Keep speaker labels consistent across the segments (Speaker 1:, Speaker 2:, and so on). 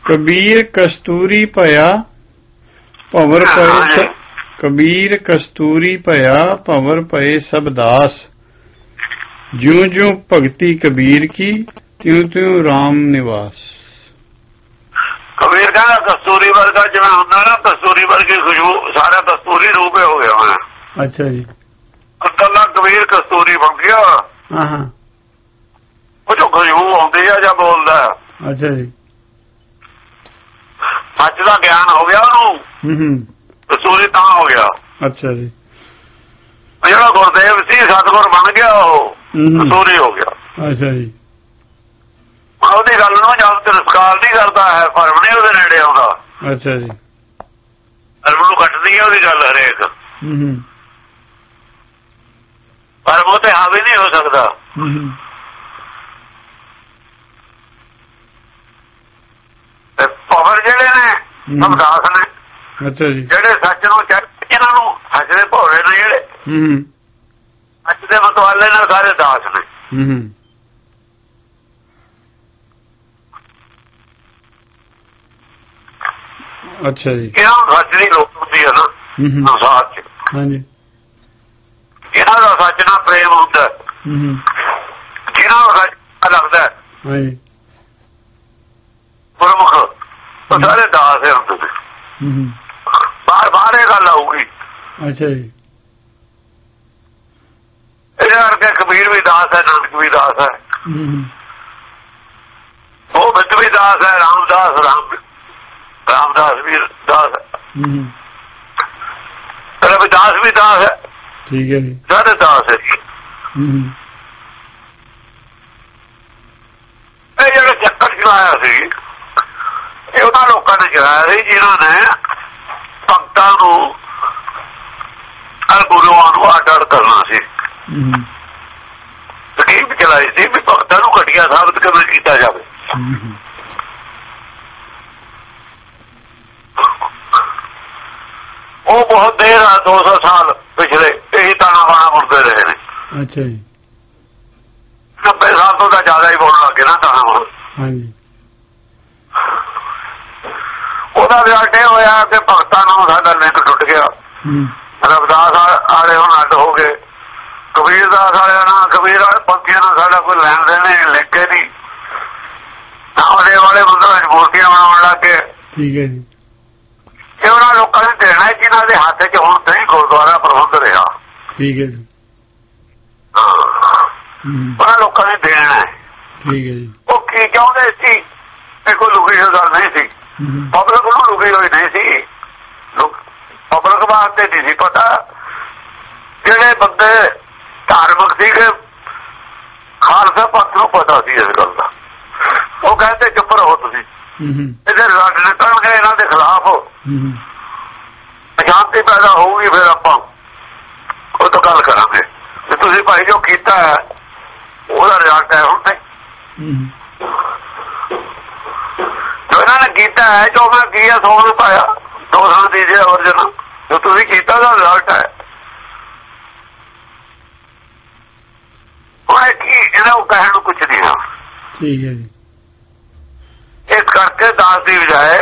Speaker 1: ਕਬੀਰ ਕਸਤੂਰੀ ਭਇਆ ਭਵਰ ਪਏ ਕਬੀਰ ਕਸਤੂਰੀ ਭਇਆ ਭਵਰ ਪਏ ਸਭ ਦਾਸ ਜਿਉ ਜਿਉ ਭਗਤੀ ਕਬੀਰ ਕੀ ਤਿਉ ਤਿਉ ਰਾਮ ਨਿਵਾਸ।
Speaker 2: ਕਬੀਰ ਕਹਿੰਦਾ ਕਸਤੂਰੀ ਵਰਗਾ ਜਿਵੇਂ ਹੁੰਦਾ ਨਾ, ਕਸਤੂਰੀ ਵਰਗੀ ਖੁਸ਼ਬੂ, ਸਾਰਾ ਕਸਤੂਰੀ ਰੂਪ ਹੋ ਗਿਆ ਮੈਂ।
Speaker 1: ਅੱਛਾ ਜੀ।
Speaker 2: ਕੱਲਾ ਕਬੀਰ ਕਸਤੂਰੀ ਬਣ ਗਿਆ।
Speaker 1: ਹਾਂ
Speaker 2: ਉਹ ਜੋ ਖੁਸ਼ਬੂ ਆਉਂਦੀ ਆ ਜਾਂ ਬੋਲਦਾ।
Speaker 1: ਅੱਛਾ ਜੀ।
Speaker 2: ਸੱਚ ਦਾ ਗਿਆਨ ਹੋ ਗਿਆ ਉਹਨੂੰ, ਕਸਤੂਰੀ ਤਾਂ ਹੋ ਗਿਆ।
Speaker 1: ਅੱਛਾ ਜੀ।
Speaker 2: ਜਿਹੜਾ ਗੁਰਦੇਵ ਸੀ ਸਤਿਗੁਰ ਬਣ ਗਿਆ, ਉਹ ਕਸਤੂਰੀ ਹੋ ਗਿਆ।
Speaker 1: ਅੱਛਾ ਜੀ।
Speaker 2: ਉਹਦੀ ਗੱਲ ਨੂੰ ਜਦ ਤਿਰਸਕਾਰ ਨਹੀਂ ਕਰਦਾ ਹੈ, ਭਰਮ ਨਹੀਂ ਉਹਦੇ ਨੇੜੇ ਆਉਂਦਾ।
Speaker 1: ਅੱਛਾ ਜੀ।
Speaker 2: ਭਰਮ ਨੂੰ ਕੱਟਦੀ ਹੈ ਉਹਦੀ ਗੱਲ ਹਰੇਕ, ਭਰਮ ਉਹ ਤੇ ਹਾਵੀ ਨਹੀਂ ਹੋ ਸਕਦਾ। ਭਵਰ ਜਿਹੜੇ ਨੇ ਅਵਦਾਸ ਨੇ,
Speaker 1: ਅੱਛਾ ਜੀ,
Speaker 2: ਜਿਹੜੇ ਸੱਚ ਨੂੰ ਇਹਨਾਂ ਨੂੰ ਸੱਚ ਦੇ ਭੋਰੇ ਨੇ, ਜਿਹੜੇ ਸੱਚ ਦੇ ਮਤਵਾਲੇ ਨਾਲ ਸਾਰੇ ਦਾਸ ਨੇ।
Speaker 1: ਅੱਛਾ ਜੀ।
Speaker 2: ਇਹਨਾਂ ਨੂੰ ਸੱਚ ਦੀ ਲੋੜ ਹੁੰਦੀ ਹੈ ਨਾ ਸੰਸਾਰ ਚ।
Speaker 1: ਹਾਂਜੀ।
Speaker 2: ਇਹਨਾਂ ਦਾ ਸੱਚ ਨਾਲ ਪ੍ਰੇਮ ਹੁੰਦਾ, ਜਿਹਨਾਂ ਨੂੰ ਸੱਚ ਲੱਗਦਾ
Speaker 1: ਹਾਂਜੀ
Speaker 2: ਗੁਰਮੁਖ, ਉਹ ਸਾਰੇ ਦਾਸ ਹੁੰਦੇ ਨੇ। ਬਾਹਰ ਇਹ ਗੱਲ ਆਊਗੀ।
Speaker 1: ਅੱਛਾ ਜੀ।
Speaker 2: ਇਹਦੇ ਕਰਕੇ ਕਬੀਰ ਵੀ ਦਾਸ ਹੈ, ਨਾਨਕ ਵੀ ਦਾਸ ਹੈ, ਉਹ ਬਿੰਦ ਵੀ ਦਾਸ ਹੈ, ਰਾਮਦਾਸ ਵੀ ਦਾਸ ਹੈ, ਰਵਿਦਾਸ ਵੀ ਦਾਸ ਹੈ।
Speaker 1: ਠੀਕ ਹੈ ਜੀ।
Speaker 2: ਸਾਰੇ ਦਾਸ ਹੈ। ਇਹ ਜਿਹੜਾ ਚੱਕਰ ਚਲਾਇਆ ਸੀ, ਇਹ ਉਹਨਾਂ ਲੋਕਾਂ ਨੇ ਚਲਾਇਆ ਸੀ ਜਿਨ੍ਹਾਂ ਨੇ ਭਗਤਾਂ ਨੂੰ ਗੁਰੂਆਂ ਨੂੰ ਅੱਡ ਕਰਨਾ ਸੀ। ਸਕੀਮ ਚਲਾਈ ਸੀ ਵੀ ਭਗਤਾਂ ਨੂੰ ਘਟੀਆ ਸਾਬਤ ਕਿਵੇਂ ਕੀਤਾ ਜਾਵੇ। ਉਹ ਬਹੁਤ ਦੇਰ ਆ, 200 ਸਾਲ ਪਿਛਲੇ ਇਹੀ ਤਾਣਾ ਬਾਣਾ ਬੋਲਦੇ ਰਹੇ ਨੇ।
Speaker 1: ਅੱਛਾ ਜੀ।
Speaker 2: 90 ਸਾਲ ਤੋਂ ਤਾਂ ਜ਼ਿਆਦਾ ਹੀ ਬੋਲਣ ਲੱਗੇ ਨਾ ਤਾਣਾ ਬਾਣਾ।
Speaker 1: ਹਾਂਜੀ।
Speaker 2: ਉਹਦਾ ਰਿਜ਼ਲਟ ਇਹ ਹੋਇਆ ਕਿ ਭਗਤਾਂ ਨੂੰ ਸਾਡਾ ਲਿੰਕ ਟੁੱਟ ਗਿਆ। ਰਵਿਦਾਸ ਵਾਲੇ ਹੁਣ ਅੱਡ ਹੋ ਗਏ, ਕਬੀਰ ਦਾਸ ਵਾਲਿਆਂ ਨਾਲ, ਕਬੀਰ ਵਾਲੇ ਪੰਥੀਆਂ ਨਾਲ ਸਾਡਾ ਕੋਈ ਲੈਣ ਦੇਣ ਨਹੀਂ, ਲਿਖੇ ਨਹੀਂ। ਨਾਮਦੇਵ ਵਾਲੇ ਮੰਦਰਾਂ ਚ ਮੂਰਤੀਆਂ ਬਣਾਉਣ ਲੱਗ ਗਏ। ਠੀਕ ਹੈ ਜੀ। ਇਹ ਉਹਨਾਂ ਲੋਕਾਂ ਨੇ ਦੇਣਾ ਜਿਹਨਾਂ ਦੇ ਹੱਥ ਚ ਹੁਣ ਨਹੀਂ ਗੁਰਦੁਆਰਾ ਪ੍ਰਬੰਧ ਰਿਹਾ। ਠੀਕ ਹੈ ਜੀ। ਉਹਨਾਂ ਲੋਕਾਂ ਨੇ ਦੇਣਾ ਹੈ। ਠੀਕ ਹੈ ਜੀ। ਉਹ ਕੀ ਚਾਹੁੰਦੇ ਸੀ? ਇਹ ਕੋਈ ਲੁਕੀ ਹੋਈ ਗੱਲ ਨਹੀਂ ਸੀ, ਪਬਲਿਕ ਨੂੰ ਲੁਕੀ ਹੋਈ ਨਹੀਂ ਸੀ, ਪਬਲਿਕ ਵਾਸਤੇ ਨਹੀਂ ਸੀ ਪਤਾ। ਜਿਹੜੇ ਬੰਦੇ ਧਾਰਮਿਕ ਸੀਗੇ, ਖਾਲਸਾ ਪੰਥ ਨੂੰ ਪਤਾ ਸੀ ਇਸ ਗੱਲ ਦਾ। ਉਹ ਕਹਿੰਦੇ ਚੁੱਪ ਰਹੋ ਤੁਸੀਂ, ਇਹਦੇ ਰਿਜ਼ਲਟ ਨਿਕਲਣਗੇ ਇਹਨਾਂ ਦੇ ਖਿਲਾਫ, ਅਸ਼ਾਂਤੀ ਪੈਦਾ ਹੋਊਗੀ, ਫਿਰ ਆਪਾਂ ਉਹ ਤੋਂ ਗੱਲ ਕਰਾਂਗੇ ਵੀ ਤੁਸੀਂ ਭਾਈ ਜੋ ਕੀਤਾ ਹੈ ਉਹਦਾ ਰਿਜ਼ਲਟ ਹੈ ਹੁਣ ਤੇ ਜੋ ਇਹਨਾਂ ਨੇ ਕੀਤਾ ਹੈ, ਜੋ ਮੈਂ ਕੀ ਹੈ 100 ਨੂੰ ਪਾਇਆ 200 ਦੀਜੇ ਅਰਜਨ, ਜੋ ਤੁਸੀਂ ਕੀਤਾ ਉਹਦਾ ਰਿਜ਼ਲਟ ਹੈ। ਹੁਣ ਕੀ ਇਹਨਾਂ ਨੂੰ ਕਹਿਣ ਨੂੰ ਕੁਛ ਨਹੀਂ ਹੈ। ਠੀਕ ਹੈ ਜੀ। ਇਸ ਕਰਕੇ ਦਾਸ ਦੀ ਬਜਾਏ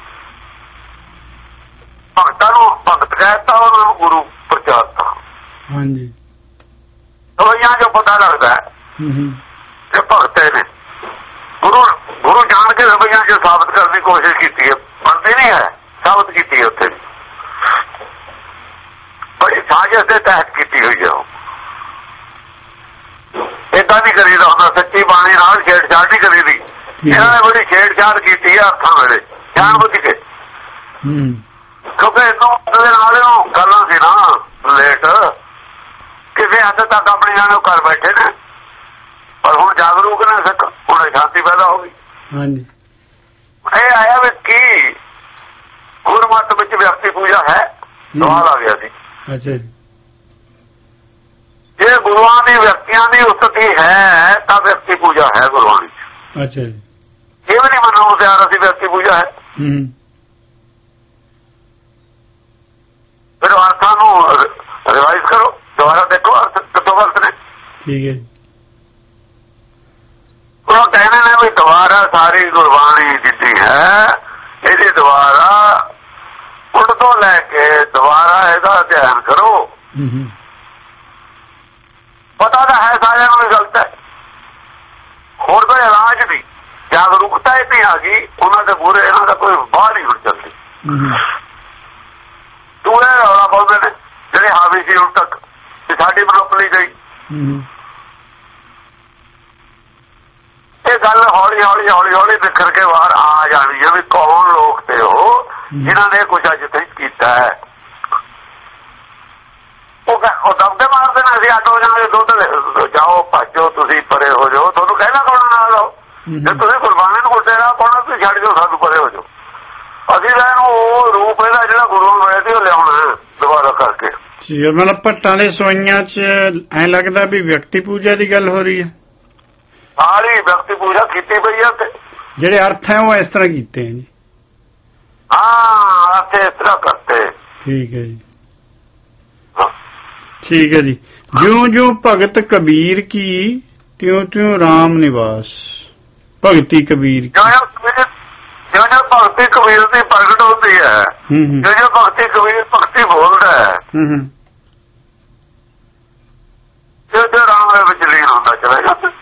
Speaker 2: ਭਗਤਾਂ ਨੂੰ ਭਗਤ ਕਹਿਤਾ, ਉਹਨਾਂ ਨੂੰ ਗੁਰੂ ਪ੍ਰਚਾਰਤਾ। ਹਾਂਜੀ। ਰਵਈਆਂ ਜੋ ਪਤਾ ਲੱਗਦਾ ਕਿ ਭਗਤ ਨੇ ਗੁਰੂ ਜਾਣ ਕੇ ਰਵਈਆਂ ਜੋ ਸਾਬਤ ਕਰਨ ਦੀ ਕੋਸ਼ਿਸ਼ ਕੀਤੀ ਹੈ, ਬਣਦੀ ਨਹੀਂ ਹੈ, ਸਾਬਤ ਕੀਤੀ ਹੈ ਉੱਥੇ ਬੜੀ ਸਾਜ਼ਿਸ਼ ਦੇ ਤਹਿਤ ਕੀਤੀ ਹੋਈ ਹੈ। ਉਹ ਏਦਾਂ ਨਹੀਂ ਕਰੀਦਾ ਹੁੰਦਾ, ਸੱਚੀ ਬਾਣੀ ਨਾਲ ਛੇੜਛਾੜ ਨਹੀਂ ਕਰੀਦੀ। ਇਹਨਾਂ ਨੇ ਬੜੀ ਛੇੜਛਾੜ ਕੀਤੀ ਹੈ ਹੱਥਾਂ ਵੇਲੇ ਜਾਣ ਬੁੱਝ ਕੇ, ਕਿਉਂਕਿ ਇਹਨੂੰ ਦੇ ਨਾਲ ਗੱਲਾਂ ਸੀ ਨਾ ਲੇਟ, ਕਿਸੇ ਹੱਦ ਤੱਕ ਆਪਣੇ ਜਾਣੇ ਘਰ ਬੈਠੇ ਨੇ, ਪਰ ਹੁਣ ਜਾਗਰੂਕ ਨੇ ਸਿੱਖ, ਹੁਣ ਸ਼ਾਂਤੀ ਪੈਦਾ ਹੋ ਗਈ। ਹਾਂਜੀ। ਇਹ ਆਇਆ ਵੀ ਕੀ ਗੁਰਮਤ ਵਿੱਚ ਵਿਅਕਤੀ ਪੂਜਾ ਹੈ? ਸਵਾਲ ਆ ਗਿਆ ਸੀ। ਅੱਛਾ ਜੀ। ਜੇ ਗੁਰੂਆਂ ਦੀ ਵਿਅਕਤੀਆਂ ਦੀ ਉਸਤਤੀ ਹੈ ਤਾਂ ਵਿਅਕਤੀ ਪੂਜਾ ਹੈ ਗੁਰੂਆਂ ਦੀ। ਅੱਛਾ ਜੀ। ਇਹ ਵੀ ਨਹੀਂ ਮੰਨਣ ਨੂੰ ਤਿਆਰ ਅਸੀਂ ਵਿਅਕਤੀ ਪੂਜਾ ਹੈ। ਫਿਰ ਅਰਥਾਂ ਨੂੰ ਰਿਵਾਈਜ਼ ਕਰੋ, ਦੁਬਾਰਾ ਦੇਖੋ ਅਰਥ ਕਿੱਥੋਂ ਵਰਤ ਨੇ। ਠੀਕ ਹੈ ਜੀ। ਉਹ ਕਹਿੰਦੇ ਨੇ ਵੀ ਦੁਬਾਰਾ ਸਾਰੀ ਗੁਰਬਾਣੀ ਜਿੱਦੀ ਹੈ ਇਹਦੇ ਦੁਆਰਾ ਉੱਡ ਤੋਂ ਲੈ ਕੇ ਦੁਬਾਰਾ ਇਹਦਾ ਅਧਿਐਨ ਕਰੋ। ਪਤਾ ਤਾਂ ਹੈ ਸਾਰਿਆਂ ਨੂੰ ਇਹ ਗਲਤ ਹੈ, ਹੋਰ ਕੋਈ ਇਲਾਜ ਨਹੀਂ। ਜਾਗਰੂਕਤਾ ਇੱਥੇ ਆ ਗਈ ਉਹਨਾਂ ਦੇ ਮੂਹਰੇ ਇਹਨਾਂ ਦਾ ਕੋਈ ਬਾਹਰ ਨਹੀਂ ਹੁਣ ਚੱਲਦੀ। ਤੂੰ ਇਹ ਰੌਲਾ ਪਾਉਂਦੇ ਨੇ ਜਿਹੜੇ ਹਾਵੀ ਸੀ ਹੁਣ ਤੱਕ ਸਾਡੀ ਮਨੋਪਲੀ ਗਈ। ਇਹ ਗੱਲ ਹੌਲੀ ਹੌਲੀ ਹੌਲੀ ਹੌਲੀ ਨਿਖਰ ਕੇ ਬਾਹਰ ਆ ਜਾਣੀ ਹੈ ਵੀ ਕੌਣ ਲੋਕ ਤੇ ਉਹ ਜਿਨ੍ਹਾਂ ਨੇ ਕੁਛ ਅੱਜ ਤੱਕ ਕੀਤਾ ਹੈ। ਉਹ ਦਬਕੇ ਮਾਰ ਦੇਣਾ ਅਸੀਂ ਅੱਡ ਹੋ ਜਾਵਾਂਗੇ, ਦੁੱਧ ਜਾਓ ਭੱਜੋ ਤੁਸੀਂ ਪਰੇ ਹੋ ਜਾਓ, ਤੁਹਾਨੂੰ ਕਹਿਣਾ ਕੌਣ ਨਾਲ ਲਓ। ਜੇ ਤੁਸੀਂ ਗੁਰਬਾਣੀ ਨੂੰ ਕੁੱਟੇ ਨਾ ਪਾਉਣਾ ਤੁਸੀਂ ਛੱਡ ਜਾਓ, ਸਾਨੂੰ ਪਰੇ ਹੋ ਜਾਓ। ਅਸੀਂ ਤਾਂ ਇਹਨੂੰ ਉਹ ਰੂਪ ਇਹਦਾ ਜਿਹੜਾ ਗੁਰੂਆਂ ਮਿਲਿਆ ਸੀ ਉਹ ਲਿਆਉਣਾ ਦੁਬਾਰਾ ਕਰਕੇ।
Speaker 1: ਮਤਲਬ ਭੱਟਾਂ ਦੇ ਸੋਈਆਂ ਚ ਐਂ ਲੱਗਦਾ ਵੀ ਵਿਅਕਤੀ ਪੂਜਾ ਦੀ ਗੱਲ ਹੋ ਰਹੀ ਹੈ।
Speaker 2: ਸਾਰੀ ਵਿਅਕਤੀ ਪੂਜਾ ਕੀਤੀ ਪਈ ਹੈ ਤੇ
Speaker 1: ਜਿਹੜੇ ਅਰਥ ਹੈ ਉਹ ਇਸ ਤਰ੍ਹਾਂ ਕੀਤੇ ਹੈ ਜੀ।
Speaker 2: ਹਾਂ ਅਰਥ ਇਸ ਤਰ੍ਹਾਂ ਕਰਤੇ। ਠੀਕ ਹੈ
Speaker 1: ਜੀ, ਠੀਕ ਹੈ ਜੀ। ਜਿਉਂ ਜਿਉਂ ਭਗਤ ਕਬੀਰ ਕੀ ਤਿਉਂ ਤਿਉਂ ਰਾਮ ਨਿਵਾਸ। ਭਗਤੀ ਕਬੀਰ
Speaker 2: ਜੋ ਜੋ ਭਗਤੀ ਕਬੀਰ ਦੀ ਪ੍ਰਗਟ ਹੁੰਦੀ ਹੈ, ਜੋ ਜੋ ਭਗਤੀ ਕਬੀਰ ਭਗਤੀ ਬੋਲਦਾ ਹੈ, ਜੋ ਜੋ ਰਾਮ ਦੇ ਵਿੱਚ ਲੀਨ ਹੁੰਦਾ ਚਲਾ ਜਾਂਦਾ।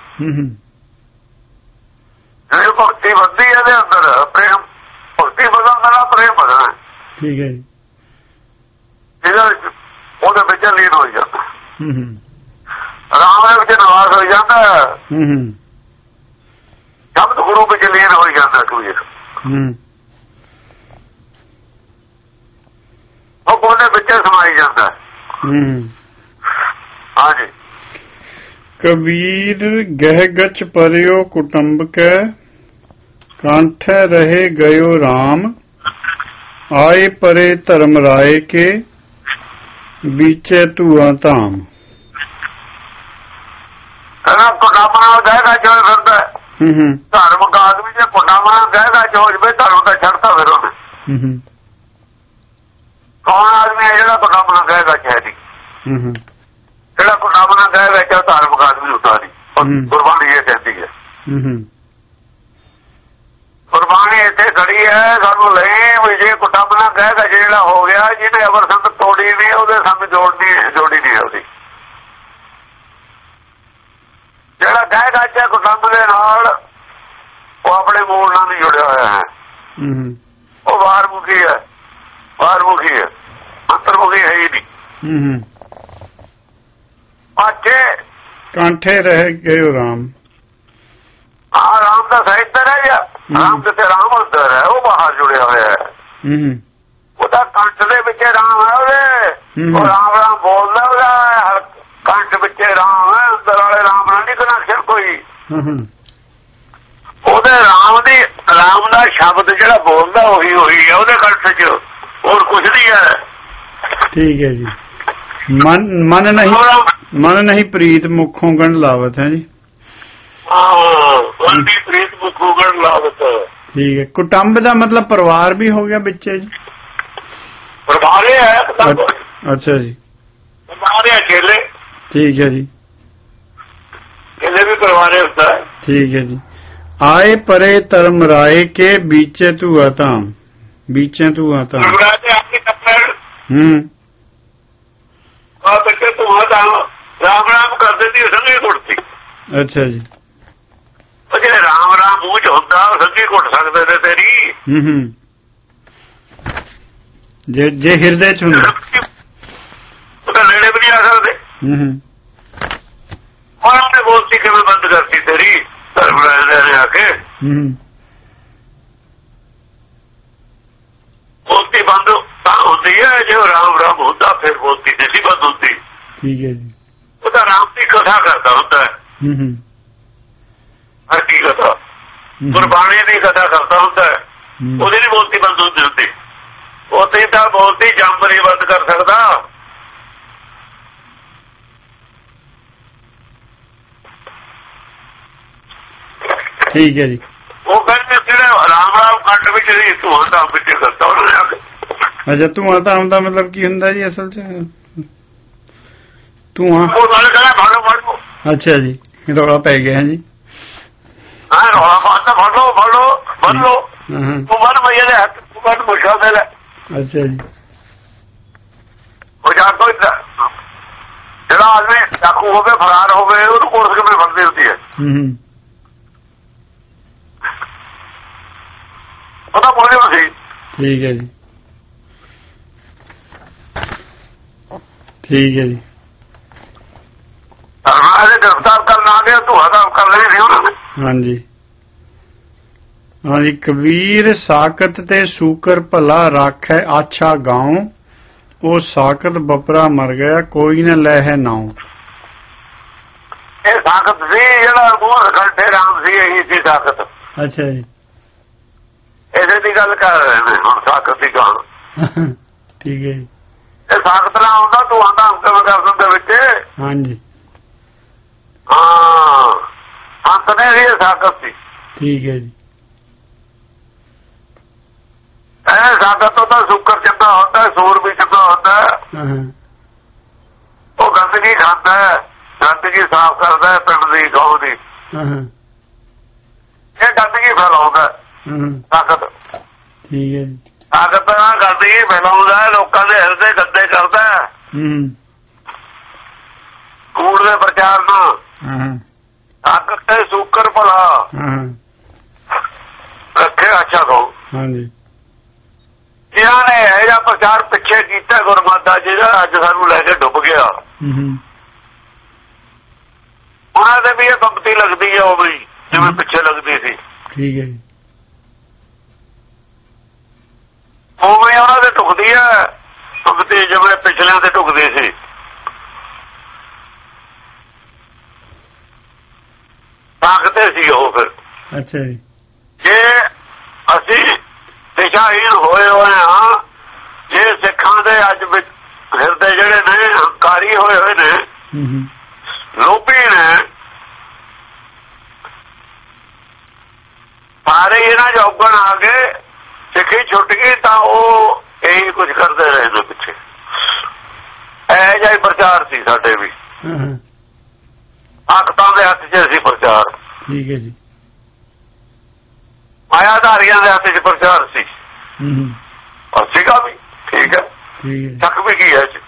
Speaker 2: ਜੋ ਭਗਤੀ ਵੱਧਦੀ ਹੈ ਇਹਦੇ ਅੰਦਰ ਪ੍ਰੇਮ, ਭਗਤੀ ਵਧਣ ਨਾਲ ਪ੍ਰੇਮ ਵਧਣਾ।
Speaker 1: ਠੀਕ ਹੈ ਜੀ।
Speaker 2: ਇਹਦੇ ਵਿੱਚ ਉਹਦੇ ਵਿੱਚ ਲੀਨ ਹੋ ਜਾਂਦਾ, ਰਾਮ ਦੇ ਵਿੱਚ ਨਿਵਾਸ ਹੋ ਜਾਂਦਾ, ਸ਼ਬਦ ਗੁਰੂ ਵਿੱਚ ਲੀਨ ਹੋ ਜਾਂਦਾ ਕਬੀਰ। ਉਹ ਉਹਦੇ ਵਿੱਚ ਸਮਾਈ ਜਾਂਦਾ। ਹਾਂਜੀ।
Speaker 1: ਕਬੀਰ ਗਹਿ ਗਚ ਪਰਿਓ ਕੁਟੁੰਬਕੈ ਕਾਂਠੈ ਰਹੇ ਗਇਓ ਰਾਮ ਆਏ ਪਰੇ ਧਰਮ ਰਾਏ ਕੇ ਬੀਚੇ ਧੂਆ ਧਾਮ।
Speaker 2: ਕੁਟਾਮਾ ਗਹਿ ਗਚ ਹੋਏ ਫਿਰਦਾ ਧਾਰਮਿਕ ਆਦਮੀ ਜੇ ਕੁਟਾਮਾ ਗਹਿ ਗਚ ਹੋ ਜਾਵੇ ਧਰਮ ਤਾਂ ਛੱਡਦਾ ਫਿਰ ਉਹਨੇ। ਕੌਣ ਆਦਮੀ ਹੈ ਜਿਹੜਾ ਕੁਟਾਮਾ ਗਹਿ ਗਚ ਹੈ ਨਹੀਂ? ਜਿਹੜਾ ਕੁਟਾਮਾ ਗਹਿ ਗਚ ਹੈ ਧਾਰਮਿਕ ਆਦਮੀ ਹੁੰਦਾ ਨਹੀਂ। ਗੁਰਬਾਣੀ ਇਹ ਕਹਿੰਦੀ ਹੈ। ਗੁਰਬਾਣੀ ਇੱਥੇ ਖੜੀ ਹੈ ਸਾਨੂੰ ਲਈ ਵੀ ਜੇ ਕੁਟਾਮਾ ਗਹਿ ਗਚ ਜਿਹੜਾ ਹੋ ਗਿਆ ਜਿਹਨੇ ਅਵਰ ਸੰਤ ਤੋੜੀ ਨਹੀਂ ਉਹਦੇ ਸੰਗ ਜੋੜੀ ਨਹੀਂ ਉਹਦੀ। ਜਿਹੜਾ ਗਹਿ ਗਚ ਹੈ ਕੁਟੰਬ ਦੇ ਨਾਲ ਉਹ ਆਪਣੇ ਮੂਲ ਨਾਲ ਨਹੀਂ ਜੁੜਿਆ ਹੋਇਆ ਹੈ। ਉਹ ਬਾਹਰਮੁਖੀ ਹੈ, ਬਾਹਰਮੁਖੀ ਹੈ, ਅੰਤਰਮੁਖੀ ਹੈ ਹੀ ਨਹੀਂ। ਅੱਛੇ
Speaker 1: ਕਾਂਠੇ ਰਹਿ ਗਏ ਰਾਮ।
Speaker 2: ਹਾਂ ਰਾਮ ਦਾ ਸਾਹਿਤਰ ਹੈ ਜਾਂ ਰਾਮ ਜਿੱਥੇ ਰਾਮ ਅੰਦਰ ਹੈ ਉਹ ਬਾਹਰ ਜੁੜਿਆ ਹੋਇਆ ਹੈ। ਉਹਦਾ ਕੰਠ ਦੇ ਵਿੱਚ ਰਾਮ ਹੈ ਉਹਦੇ, ਉਹ ਰਾਮ ਰਾਮ ਬੋਲਦਾ ਉਹਦਾ ਕੰਠ ਵਿੱਚ ਰਾਮ ਹੈ, ਅੰਦਰ ਵਾਲੇ ਰਾਮ ਨਾਲ ਨਹੀਂ ਕਨੈਕਸ਼ਨ ਕੋਈ। ਉਹਦੇ ਰਾਮ ਦਾ ਸ਼ਬਦ ਜਿਹੜਾ ਬੋਲਦਾ ਉਹੀ ਹੈ ਉਹਦੇ ਕੰਠ ਚ, ਹੋਰ ਕੁਛ ਨਹੀਂ ਹੈ।
Speaker 1: ਠੀਕ ਹੈ ਜੀ। ਮਨ ਨਹੀਂ ਪ੍ਰੀਤ ਮੁਖੋਂ ਗਣ ਲਾਵਤ ਹੈ ਜੀ।
Speaker 2: ਪ੍ਰੀਤ ਮੁਖੋਂ ਗਣ ਲਾਵਤ।
Speaker 1: ਠੀਕ ਹੈ। ਕੁਟੰਬ ਦਾ ਮਤਲਬ ਪਰਿਵਾਰ ਵੀ ਹੋ ਗਿਆ ਵਿੱਚ ਜੀ।
Speaker 2: ਪਰਿਵਾਰ ਹੈ।
Speaker 1: ਅੱਛਾ ਜੀ।
Speaker 2: ਪਰਿਵਾਰ ਹੈ ਚੇਲੇ।
Speaker 1: ਠੀਕ ਹੈ ਜੀ।
Speaker 2: ਚੇਲੇ ਵੀ ਪਰਿਵਾਰ ਹੁੰਦਾ ਹੈ।
Speaker 1: ਠੀਕ ਹੈ ਜੀ। ਆਏ ਪਰੇ ਧਰਮ ਰਾਏ ਕੇ ਬੀਚੇ ਧੂਆ ਧਾਮ। ਬੀਚੇ ਧੂਆ ਧਾਮ।
Speaker 2: ਬੱਚੇ ਧੂਆ ਧਾਮ ਰਾਮ ਰਾਮ ਕਰਦੇ ਸੀ ਸੰਗੀ ਕੁੱਟਦੀ।
Speaker 1: ਅੱਛਾ ਜੀ।
Speaker 2: ਜੇ ਰਾਮ ਰਾਮ ਮੂੰਹ ਚ ਹੁੰਦਾ ਸੰਗੀ ਕੁੱਟ ਸਕਦੇ ਨੇ ਤੇਰੀ।
Speaker 1: ਜੇ ਹਿਰਦੇ ਚ ਹੁੰਦਾ
Speaker 2: ਉਹਦਾ ਨੇੜੇ ਵੀ ਨਹੀਂ ਆ ਸਕਦੇ। ਉਹਨਾਂ ਨੇ ਬੋਲਤੀ ਕਿਵੇਂ ਬੰਦ ਕਰਤੀ ਤੇਰੀ ਧਰਮਰਾਜ ਨੇ ਆ ਕੇ। ਬੋਲਤੀ ਬੰਦ ਤਾਂ ਹੁੰਦੀ ਹੈ ਜੇ ਰਾਮ ਰਾਮ ਹੁੰਦਾ ਫਿਰ ਬੋਲਤੀ ਨਹੀਂ ਬੰਦ ਹੁੰਦੀ।
Speaker 1: ਠੀਕ ਹੈ ਜੀ।
Speaker 2: ਉਹ ਤਾਂ ਰਾਮ ਦੀ ਕਥਾ ਕਰਦਾ ਹੁੰਦਾ ਹੈ। ਹਰ ਕੀ ਕਥਾ ਗੁਰਬਾਣੀ ਦੀ ਕਥਾ ਕਰਦਾ ਹੁੰਦਾ ਹੈ, ਉਹਦੀ ਨਹੀਂ ਬੋਲਤੀ ਬੰਦ ਹੁੰਦੀ। ਉਹਦੀ ਤਾਂ ਬੋਲਤੀ ਜੰਮ ਨਹੀਂ ਬੰਦ ਕਰ ਸਕਦਾ।
Speaker 1: ਠੀਕ ਹੈ ਜੀ।
Speaker 2: ਉਹ ਕਹਿੰਦੇ ਜਿਹੜਾ ਰਾਮ ਰਾਮ ਕੰਡ ਵਿੱਚ ਨਹੀਂ ਧੂਆਂ ਧਾਮ ਵਿੱਚ ਕਰਤਾ ਉਹਨਾਂ ਨੇ ਆ ਕੇ।
Speaker 1: ਅੱਛਾ ਧੂਆਂ ਧਾਮ ਦਾ ਮਤਲਬ ਕੀ ਹੁੰਦਾ ਜੀ ਅਸਲ ਚ? ਧੂਆਂ
Speaker 2: ਉਹ ਗੱਲ ਕਹਿੰਦਾ ਮਾਰੋ।
Speaker 1: ਅੱਛਾ ਜੀ, ਰੌਲਾ ਪੈ ਗਿਆ ਜੀ।
Speaker 2: ਮੈਂ ਰੌਲਾ ਪਾਉਂਦਾ ਫੜ ਲੋ ਉਹ ਮਨ ਮਈਏ ਦੇ ਹੱਥ ਮਨ ਮੁਸ਼ਾ ਦੇ ਲੈ।
Speaker 1: ਅੱਛਾ ਜੀ।
Speaker 2: ਉਹ ਜਾਂ ਕੋਈ ਜਿਹੜਾ ਆਦਮੀ ਡਾਕੂ ਹੋਵੇ ਫਰਾਰ ਹੋਵੇ ਉਹਨੂੰ ਪੁਲਿਸ ਕਿਵੇਂ ਫੜਦੀ ਹੁੰਦੀ ਹੈ? ਉਹਦਾ ਬੋਲਿਓ ਸੀ। ਠੀਕ ਹੈ ਜੀ,
Speaker 1: ਠੀਕ ਹੈ ਜੀ।
Speaker 2: ਗ੍ਰਿਫਤਾਰ ਕਰਨ ਆ ਗਿਆ ਤੂੰ ਹਦਾ ਕਰ ਲਈ ਸੀ ਉਹਨਾਂ ਨੇ।
Speaker 1: ਹਾਂਜੀ ਹਾਂਜੀ। ਕਬੀਰ ਸਾਕਤ ਤੇ ਸੂਕਰ ਭਲਾ ਰਾਖੈ ਆਛਾ ਗਾਉ, ਉਹ ਸਾਕਤ ਬਪਰਾ ਮਰ ਗਿਆ ਕੋਈ ਨਾ ਲੈ ਹੈ ਨਾਉ।
Speaker 2: ਇਹ ਸਾਕਤ ਸੀ ਜਿਹੜਾ ਮੂੰਹ ਘੰਟੇ ਰਾਮ ਸੀ, ਇਹੀ ਸੀ ਸਾਕਤ।
Speaker 1: ਅੱਛਾ ਜੀ।
Speaker 2: ਇਹਦੇ ਦੀ ਗੱਲ ਕਰ ਰਹੇ ਨੇ ਹੁਣ, ਸਾਕਤ ਦੀ ਗਾਉ।
Speaker 1: ਠੀਕ ਹੈ ਜੀ।
Speaker 2: ਇਹ ਸਾਕਤ ਨਾ ਆਉਂਦਾ ਤੂੰ ਆਂਦਾ ਕਿਵੇਂ ਕਰ ਦਿੰਦੇ ਵਿੱਚ। ਹਾਂਜੀ ਹਾਂ, ਅੰਤ ਨੇ ਵੀ ਸਾਕਤ ਸੀ।
Speaker 1: ਠੀਕ ਹੈ ਜੀ।
Speaker 2: ਇਹ ਸਾਕਤ ਤੋਂ ਤਾਂ ਸ਼ੁਕਰ ਚੰਗਾ ਹੁੰਦਾ, ਸੂਰ ਵੀ ਚੰਗਾ ਹੁੰਦਾ। ਉਹ ਗੰਦਗੀ ਖਾਂਦਾ, ਗੰਦਗੀ ਸਾਫ਼ ਕਰਦਾ ਪਿੰਡ ਦੀ ਗਾਉ ਦੀ। ਇਹ ਗੰਦਗੀ ਫੈਲਾਉਂਦਾ ਤਾਕਤ।
Speaker 1: ਠੀਕ ਹੈ ਜੀ।
Speaker 2: ਤਾਕਤ ਨਾਲ ਗੰਦਗੀ ਫੈਲਾਉਂਦਾ, ਲੋਕਾਂ ਦੇ ਹਿਰਦੇ ਗੰਦੇ ਕਰਦਾ ਕੂੜ ਦੇ ਪ੍ਰਚਾਰ ਨਾਲ। ਤਾਕਤ ਤੇ ਸ਼ੁਕਰ ਭਲਾ ਰੱਖੇ ਅੱਛਾ ਗਾਉ। ਹਾਂਜੀ। ਜਿਨ੍ਹਾਂ ਨੇ ਇਹ ਜਿਹਾ ਪ੍ਰਚਾਰ ਪਿੱਛੇ ਕੀਤਾ ਗੁਰਮਤਿ ਦਾ, ਜਿਹੜਾ ਅੱਜ ਸਾਨੂੰ ਲੈ ਕੇ ਡੁੱਬ ਗਿਆ, ਉਹਨਾਂ ਦੇ ਵੀ ਇਹ ਪੰਕਤੀ ਲੱਗਦੀ ਹੈ ਉਹ ਵੀ ਜਿਵੇਂ ਪਿੱਛੇ ਲੱਗਦੀ ਸੀ।
Speaker 1: ਠੀਕ ਹੈ ਜੀ।
Speaker 2: ਉਵੇਂ ਉਹਨਾਂ ਦੇ ਢੁਕਦੀ ਹੈ ਪੰਕਤੀ ਜਿਵੇਂ ਪਿਛਲਿਆਂ ਤੇ ਢੁਕਦੀ ਸੀ। ਤਾਕਤੇ ਸੀ ਉਹ ਫਿਰ।
Speaker 1: ਅੱਛਾ ਜੀ।
Speaker 2: ਜੇ ਅਸੀਂ ਦਿਸ਼ਾਹੀਣ ਹੋਏ ਹਾਂ, ਜੇ ਸਿੱਖਾਂ ਦੇ ਅੱਜ ਹਿਰਦੇ ਜਿਹੜੇ ਨੇ ਹੰਕਾਰੀ ਹੋਏ ਨੇ, ਲੋਭੀ ਨੇ, ਸਾਰੇ ਇਹਨਾਂ ਜੋਗਣ ਆ ਗਏ, ਸਿੱਖੀ ਛੁੱਟ ਗਈ ਤਾਂ ਉਹ ਇਹੀ ਕੁਝ ਕਰਦੇ ਰਹੇ ਨੇ ਪਿੱਛੇ। ਇਹ ਜਿਹਾ ਪ੍ਰਚਾਰ ਸੀ ਸਾਡੇ ਵੀ। ਤਾਕਤਾਂ ਦੇ ਹੱਥ 'ਚ ਸੀ ਪ੍ਰਚਾਰ।
Speaker 1: ਠੀਕ ਹੈ ਜੀ।
Speaker 2: ਮਾਇਆਧਾਰੀਆਂ ਦੇ ਹੱਥ 'ਚ ਪ੍ਰਚਾਰ ਸੀ। ਸੀਗਾ ਵੀ। ਠੀਕ ਹੈ। ਸ਼ੱਕ ਵੀ ਕੀ ਹੈ ਚ।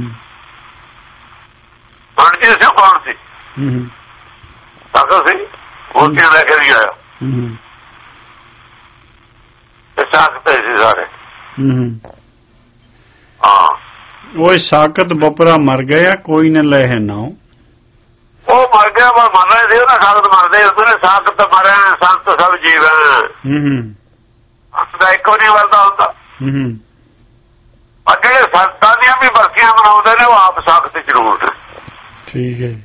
Speaker 2: ਮਨਜੀਤ ਸਿੰਘ ਕੌਣ ਸੀ? ਤਾਕਤ ਸੀ, ਮੂਰਤੀਆਂ ਲੈ ਕੇ ਨਹੀਂ ਆਇਆ। ਸਾਕਤ ਸੀ ਸਾਰੇ। ਹਾਂ,
Speaker 1: ਉਹ ਸਾਕਤ ਬਪਰਾ ਮਰ ਗਿਆ ਕੋਈ ਨਾ ਲੈ ਹੈ ਨਾਉ।
Speaker 2: ਉਹ ਮਰ ਗਿਆ ਪਰ ਮਰ ਰਹੇ ਸੀ, ਉਹਨਾਂ ਸਾਕਤ ਮਰਦੇ ਉਹਨੇ। ਸਾਕਤ ਮਰਿਆ ਸੰਤ ਸਭ ਜੀਵ ਦਾ ਇੱਕੋ ਨਹੀਂ ਵਰਦਾ ਹੁੰਦਾ। ਪਰ ਜਿਹੜੇ ਸੰਤਾਂ ਦੀਆਂ ਵੀ ਬਰਸੀਆਂ ਮਨਾਉਂਦੇ ਨੇ ਉਹ ਆਪ ਸਾਕਤ ਜ਼ਰੂਰ ਨੇ।
Speaker 1: ਠੀਕ ਹੈ।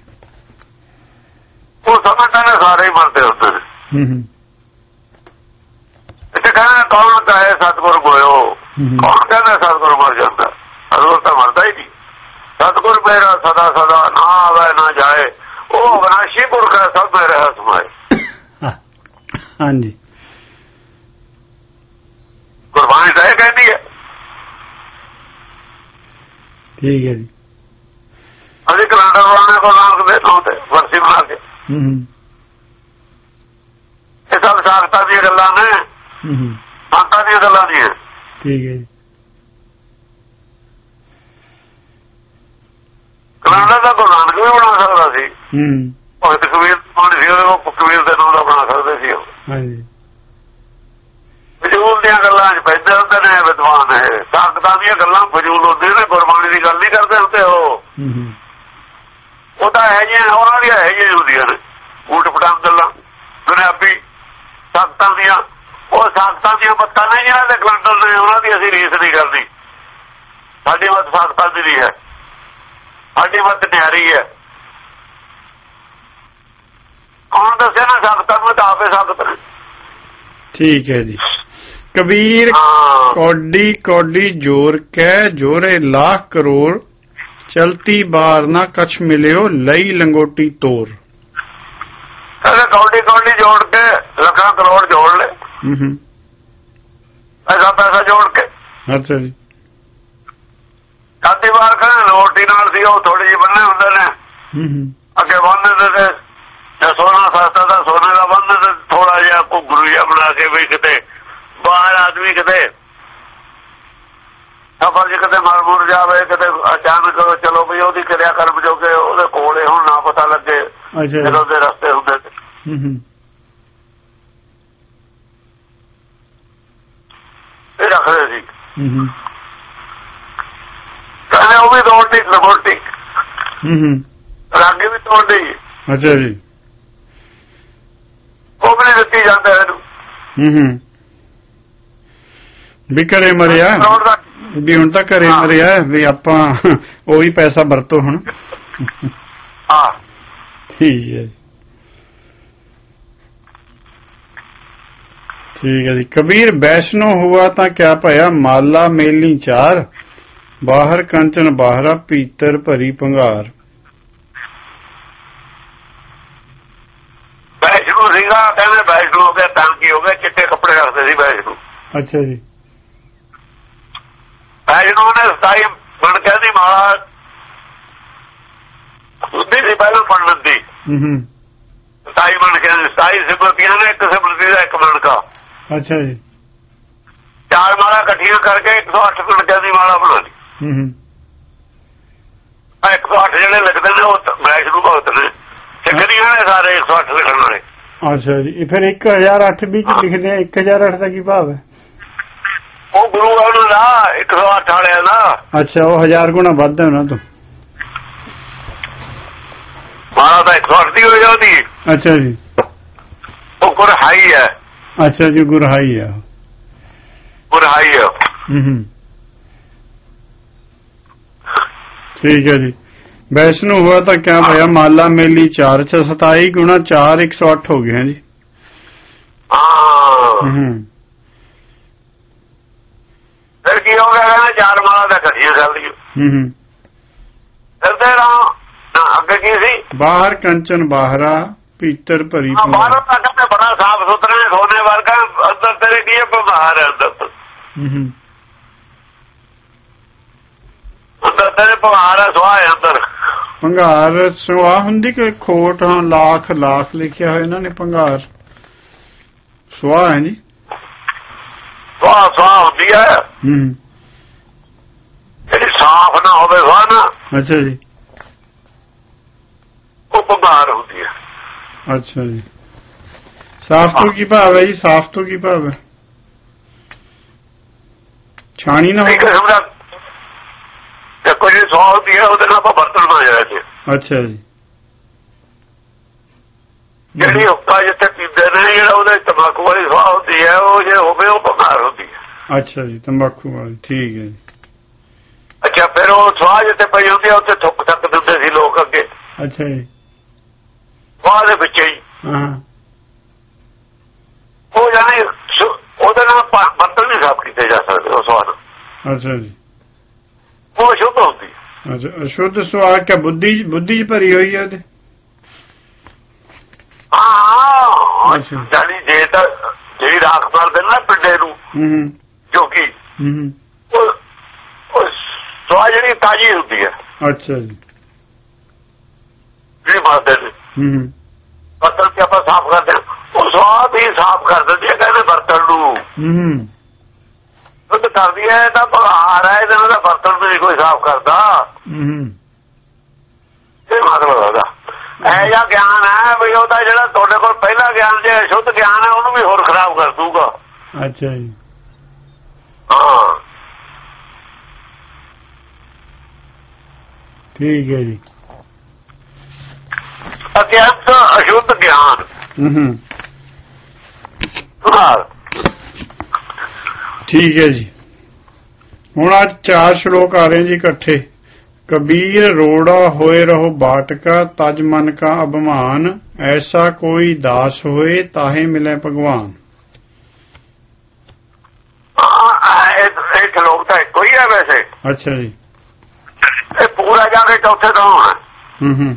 Speaker 2: ਉਹ ਸਮਝਦੇ ਨੇ ਸਾਰੇ ਹੀ ਮਰਦੇ ਹੁੰਦੇ ਨੇ। ਇੱਥੇ ਕਹਿੰਦੇ ਕੌਣ ਕਹੇ ਸਤਿਗੁਰ ਗੋਇਓ, ਕੌਣ ਕਹਿੰਦਾ ਸਤਿਗੁਰ ਮਰ ਜਾਂਦਾ? ਸਤਿਗੁਰ ਤਾਂ ਮਰਦਾ ਹੀ ਨਹੀਂ। ਸਤਿਗੁਰ ਮੇਰਾ ਸਦਾ ਸਦਾ ਨਾ ਆਵੇ ਨਾ ਜਾਏ, ਉਹ ਅਵਿਨਾਸ਼ੀ ਪੁਰਖ ਹੈ, ਸਭ ਮੇਰੇ ਹਸਮਾਏ।
Speaker 1: ਹਾਂਜੀ,
Speaker 2: ਗੁਰਬਾਣੀ ਤਾਂ ਇਹ ਕਹਿੰਦੀ ਹੈ।
Speaker 1: ਠੀਕ ਹੈ ਜੀ।
Speaker 2: ਅਸੀਂ ਕੈਲੰਡਰ ਬਣਾਉਣੇ ਕੋਲ ਨਾਨਕ ਦੇ ਨਾਂ ਤੇ ਵਰਸੀ ਬਣਾ ਕੇ। ਇਹ ਸਭ ਸਾਖਤਾਂ ਦੀਆਂ ਗੱਲਾਂ ਨੇ, ਸੰਤਾਂ ਦੀਆਂ ਗੱਲਾਂ ਦੀਆਂ।
Speaker 1: ਠੀਕ ਹੈ।
Speaker 2: ਕੈਲੰਡਰ ਤਾਂ ਗੁਰੂ ਨਾਨਕ ਵੀ ਬਣਾ ਸਕਦਾ ਸੀ। ਭਗਤ ਕਬੀਰ ਪਾਣੀ ਸੀ, ਉਹ ਕਬੀਰ ਦੇ ਨਾਂ ਦਾ ਬਣਾ ਸਕਦੇ ਸੀ ਉਹ। ਹਾਂਜੀ, ਫਜ਼ੂਲ ਦੀਆਂ ਗੱਲਾਂ ਚ ਪੈਂਦੇ ਹੁੰਦੇ ਨੇ ਵਿਦਵਾਨ। ਇਹ ਸਾਖਤਾਂ ਦੀਆਂ ਗੱਲਾਂ ਫਜ਼ੂਲ ਹੁੰਦੀਆਂ ਨੇ, ਗੁਰਬਾਣੀ ਦੀ ਗੱਲ ਨਹੀਂ ਕਰਦੇ ਹੁੰਦੇ ਉਹ ਤਾਂ ਇਹ ਜਿਹੀਆਂ ਉਹਨਾਂ ਦੀਆਂ ਇਹ ਜਿਹੀਆਂ ਹੁੰਦੀਆਂ ਨੇ ਊਟ ਪਟਾਂਗ ਗੱਲਾਂ ਦੁਨਿਆਵੀ ਸਾਖਤਾਂ ਦੀਆਂ। ਉਹ ਸਾਖਤਾਂ ਦੀਆਂ ਬੱਤਾਂ ਨੇ ਜਿਹਨਾਂ ਦੇ ਕੈਲੰਡਰ ਨੇ, ਉਹਨਾਂ ਦੀ ਅਸੀਂ ਰੀਸ ਨਹੀਂ ਕਰਨੀ। ਸਾਡੀ ਮੱਤ ਸਾਖਤਾਂ ਦੀ ਨਹੀਂ ਹੈ, ਸਾਡੀ ਮੱਤ ਨਿਆਰੀ ਹੈ। ਕੌਣ ਦੱਸਿਆ ਨਾ ਸਾਖਤਾਂ ਨੂੰ? ਤਾਂ ਆਪੇ ਸਾਖਤ ਨੇ। ਠੀਕ ਹੈ ਜੀ।
Speaker 1: ਕਬੀਰ ਕੌਡੀ ਕੌਡੀ ਜੋਰ ਕਹਿ ਜੋਰੇ ਲੱਖ ਕਰੋੜ, ਚਲਤੀ ਬਾਰ ਨਾ ਕਛ ਮਿਲਿਓ ਲਈ ਲੰਗੋਟੀ ਤੋਰ।
Speaker 2: ਕੌਡੀ ਕੌਡੀ ਜੋੜ ਕੇ ਲੱਖਾਂ ਕਰੋੜ ਜੋੜ ਲੈ, ਐਸਾ ਪੈਸਾ ਜੋੜ ਕੇ।
Speaker 1: ਅੱਛਾ ਜੀ।
Speaker 2: ਕਾਦੀ ਵਾਰ ਕਹਿੰਦੇ ਰੋਟੀ ਨਾਲ ਸੀ, ਉਹ ਥੋੜੀ ਜਿਹੀ ਬੰਨੇ ਹੁੰਦੇ ਨੇ, ਅੱਗੇ ਬੰਨਦੇ ਤੇ ਸੋਨਾ ਸਸਤਾ ਦਾ ਸੋਨੇ ਦਾ ਬੰਨਦੇ ਤੇ ਥੋੜਾ ਜਿਹਾ ਕੋਈ ਗੁਰੂ ਜਿਹਾ ਬਣਾ ਕੇ ਵੀ ਕਿਤੇ ਬਾਹਰ ਆਦਮੀ ਕਿਤੇ ਸਫਰ ਚ ਕਿਤੇ ਮਰ ਮੁਰ ਜਾਵੇ, ਕਿਤੇ ਅਚਾਨਕ ਚਲੋ ਵੀ ਉਹਦੀ ਕਿਰਿਆ ਕਰਮ ਜੋ ਕਿ ਉਹਦੇ ਕੋਲੇ ਹੁਣ ਨਾ ਪਤਾ ਲੱਗੇ ਜਦੋਂ ਦੇ ਰਸਤੇ ਹੁੰਦੇ ਇਹ ਰੱਖਦੇ ਸੀ। ਕਹਿੰਦੇ ਉਹ ਵੀ ਤੋੜਦੀ ਲਗੋਟੀ ਰਾਗੀ ਵੀ ਤੋੜਦੀ।
Speaker 1: ਅੱਛਾ ਜੀ।
Speaker 2: ਉਹ ਵੀ ਦਿੱਤੀ ਜਾਂਦੇ ਇਹਨੂੰ
Speaker 1: ਵੀ ਘਰੇ ਮਰਿਆ ਵੀ ਹੁਣ ਤਾਂ ਘਰੇ ਮਰਿਆ ਵੀ ਆਪਾਂ ਉਹੀ ਪੈਸਾ ਵਰਤੋ ਹੁਣ।
Speaker 2: ਹਾਂ
Speaker 1: ਠੀਕ ਹੈ ठीक है जी। कबीर वैष्णो हुआ ता क्या पाया, माला मेली चार, बाहर कंचन बाहरा पीतर भरी भंगार।
Speaker 2: वैष्णो सीगा, कहने वैष्णो हो गया तां की हो गया, चिट्टे कपड़े रखते सी वैष्णो।
Speaker 1: अच्छा जी।
Speaker 2: वैष्णो ने 27 मणकियां दी माला ਹੁੰਦੀ ਸੀ ਪਹਿਲਾਂ ਪੰਡਤ ਦੀ। 27 ਮਣਕਿਆਂ ਦੀ 27 ਸਿਮਰਤੀਆਂ ਨੇ, ਇੱਕ ਸਿਮਰਤੀ ਦਾ ਇੱਕ ਮਣਕਾ।
Speaker 1: ਅੱਛਾ ਜੀ।
Speaker 2: 4 ਮਾਲਾ ਇਕੱਠੀਆਂ ਕਰਕੇ 108 ਮਣਕਿਆਂ ਦੀ ਮਾਲਾ ਬਣਾ ਲਈ। 108 ਜਿਹੜੇ ਲਿਖਦੇ ਨੇ ਉਹ ਵੈਸ਼ਨੂ ਭਗਤ ਨੇ, ਸਿੱਖਦੀਆਂ ਨੇ ਸਾਰੇ 108 ਲਿਖਣ ਵਾਲੇ।
Speaker 1: ਅੱਛਾ ਜੀ। ਫਿਰ 1008 ਵੀ ਲਿਖਦੇ ਆ, 1008 ਦਾ ਕੀ ਭਾਵ ਹੈ?
Speaker 2: ਉਹ ਗੁਰੂ ਹੈ ਉਹਨਾਂ ਦਾ, 108 ਵਾਲਿਆਂ ਦਾ।
Speaker 1: ਅੱਛਾ, ਉਹ 1000 ਗੁਣਾ ਵੱਧ ਹੈ ਉਹਨਾਂ ਤੋਂ।
Speaker 2: ਮਾਲਾ ਤਾਂ 108 ਦੀ ਹੋ ਜਾਂਦੀ।
Speaker 1: ਅੱਛਾ ਜੀ।
Speaker 2: ਉਹ ਗੁਰਹਾਈ ਹੈ।
Speaker 1: अच्छा जी, गुरहाई है।
Speaker 2: गुरहाई है।
Speaker 1: ठीक है जी। वैष्णो हुआ तो क्या भैया, माला मेली 4, 27 गुणा 4 108 हो गए हैं जी।
Speaker 2: फिर की हो गया, 4 माला तो कटिया कर ली। अगे की सी, बाहर
Speaker 1: कंचन बाहरा पीतर भरी।
Speaker 2: बाहरों तक बड़ा साफ सुथरा सोने वर्गा, अंदर तेरे की बाहर है। अंदर तेरे पहाड़ है, सुहा है अंदर।
Speaker 1: भंगार सुहा हुंदी कि खोट? हाँ, लाख लाख लिखिया है इन्होंने। भंगार सुहा है जी।
Speaker 2: सुहा सुहा होती है जी, साफ ना हो सुहा ना।
Speaker 1: अच्छा जी।
Speaker 2: वो भंगार होती है।
Speaker 1: अच्छा जी। साफ तो की भाव है जी? साफ तो की भाव है? छानी ना हो।
Speaker 2: देखो जी, सौ होती है वो बर्तन बन जाए।
Speaker 1: अच्छा जी।
Speaker 2: जी हुक्का जिथे पीते ने, जो तंबाकू वाली सुहा होती है, वो जो होवे वो भंगार होती है।
Speaker 1: अच्छा जी, तंबाकू वाली। ठीक है जी।
Speaker 2: अच्छा, फिर वो सुहा जिथे पई होती है, उत्थे थुक थक दिंदे सी लोग अगे।
Speaker 1: अच्छा जी।
Speaker 2: ਬਾਅਦ ਵਿੱਚ ਹੀ ਉਹ ਜਾਨੀ ਉਹਦੇ ਨਾਲ ਬਰਤਨ ਨਹੀਂ ਸਾਫ਼ ਕੀਤੇ ਜਾ ਸਕਦੇ ਉਹ ਸਵਾਦ।
Speaker 1: ਅੱਛਾ ਜੀ।
Speaker 2: ਉਹ ਸ਼ੁੱਧ ਹੁੰਦੀ।
Speaker 1: ਅੱਛਾ, ਅਸ਼ੁੱਧ ਸਵਾਦ ਕਿਆ ਬੁੱਧੀ ਚ ਭਰੀ ਹੋਈ ਹੈ ਉਹਦੇ?
Speaker 2: ਹਾਂ, ਜਾਨੀ ਜੇ ਤਾਂ ਜਿਹੜੀ ਰਾਖ ਮਾਰਦੇ ਨਾ ਪਿੰਡੇ ਨੂੰ ਜੋਗੀ, ਉਹ ਸਵਾਦ ਜਿਹੜੀ ਤਾਜ਼ੀ ਹੁੰਦੀ ਹੈ।
Speaker 1: ਅੱਛਾ ਜੀ।
Speaker 2: ਜਿਹੜੀ ਮਾਰਦੇ ਨੇ ਬਰਤਨ ਤੇ ਆਪਾਂ ਸਾਫ਼ ਕਰਦੇ ਹਾਂ, ਉਹ ਸਵਾਦ ਹੀ ਸਾਫ਼ ਕਰ ਦਿੰਦੀ ਹੈ। ਕਹਿੰਦੇ ਬਰਤਨ ਨੂੰ ਸ਼ੁੱਧ ਕਰਦੀ ਹੈ। ਤਾਂ ਬਹਾਰ ਹੈ, ਇਹਦੇ ਨਾਲ ਬਰਤਨ ਨੂੰ ਨਹੀਂ ਕੋਈ ਸਾਫ਼ ਕਰਦਾ। ਇਹ ਮਤਲਬ ਉਹਦਾ ਇਹ ਜਿਹਾ ਗਿਆਨ ਹੈ ਵੀ ਉਹਦਾ ਜਿਹੜਾ ਤੁਹਾਡੇ ਕੋਲ ਪਹਿਲਾ ਗਿਆਨ ਜੇ ਸ਼ੁੱਧ ਗਿਆਨ ਹੈ, ਉਹਨੂੰ ਵੀ ਹੋਰ ਖਰਾਬ ਕਰ ਦੂਗਾ।
Speaker 1: ਅੱਛਾ ਜੀ।
Speaker 2: ਹਾਂ,
Speaker 1: ਠੀਕ ਹੈ ਜੀ।
Speaker 2: अत्यंत अशुद्ध ज्ञान।
Speaker 1: ठीक है जी। हुण आज 4 श्लोक आ रहे हैं जी इकट्ठे। कबीर रोड़ा होए रहो बाटका, तज मन का अभिमान, ऐसा कोई दास होए ताहे मिले भगवान।
Speaker 2: एक श्लोक तो एक ही है वैसे।
Speaker 1: अच्छा जी।
Speaker 2: पूरा जाके चौथे तो है।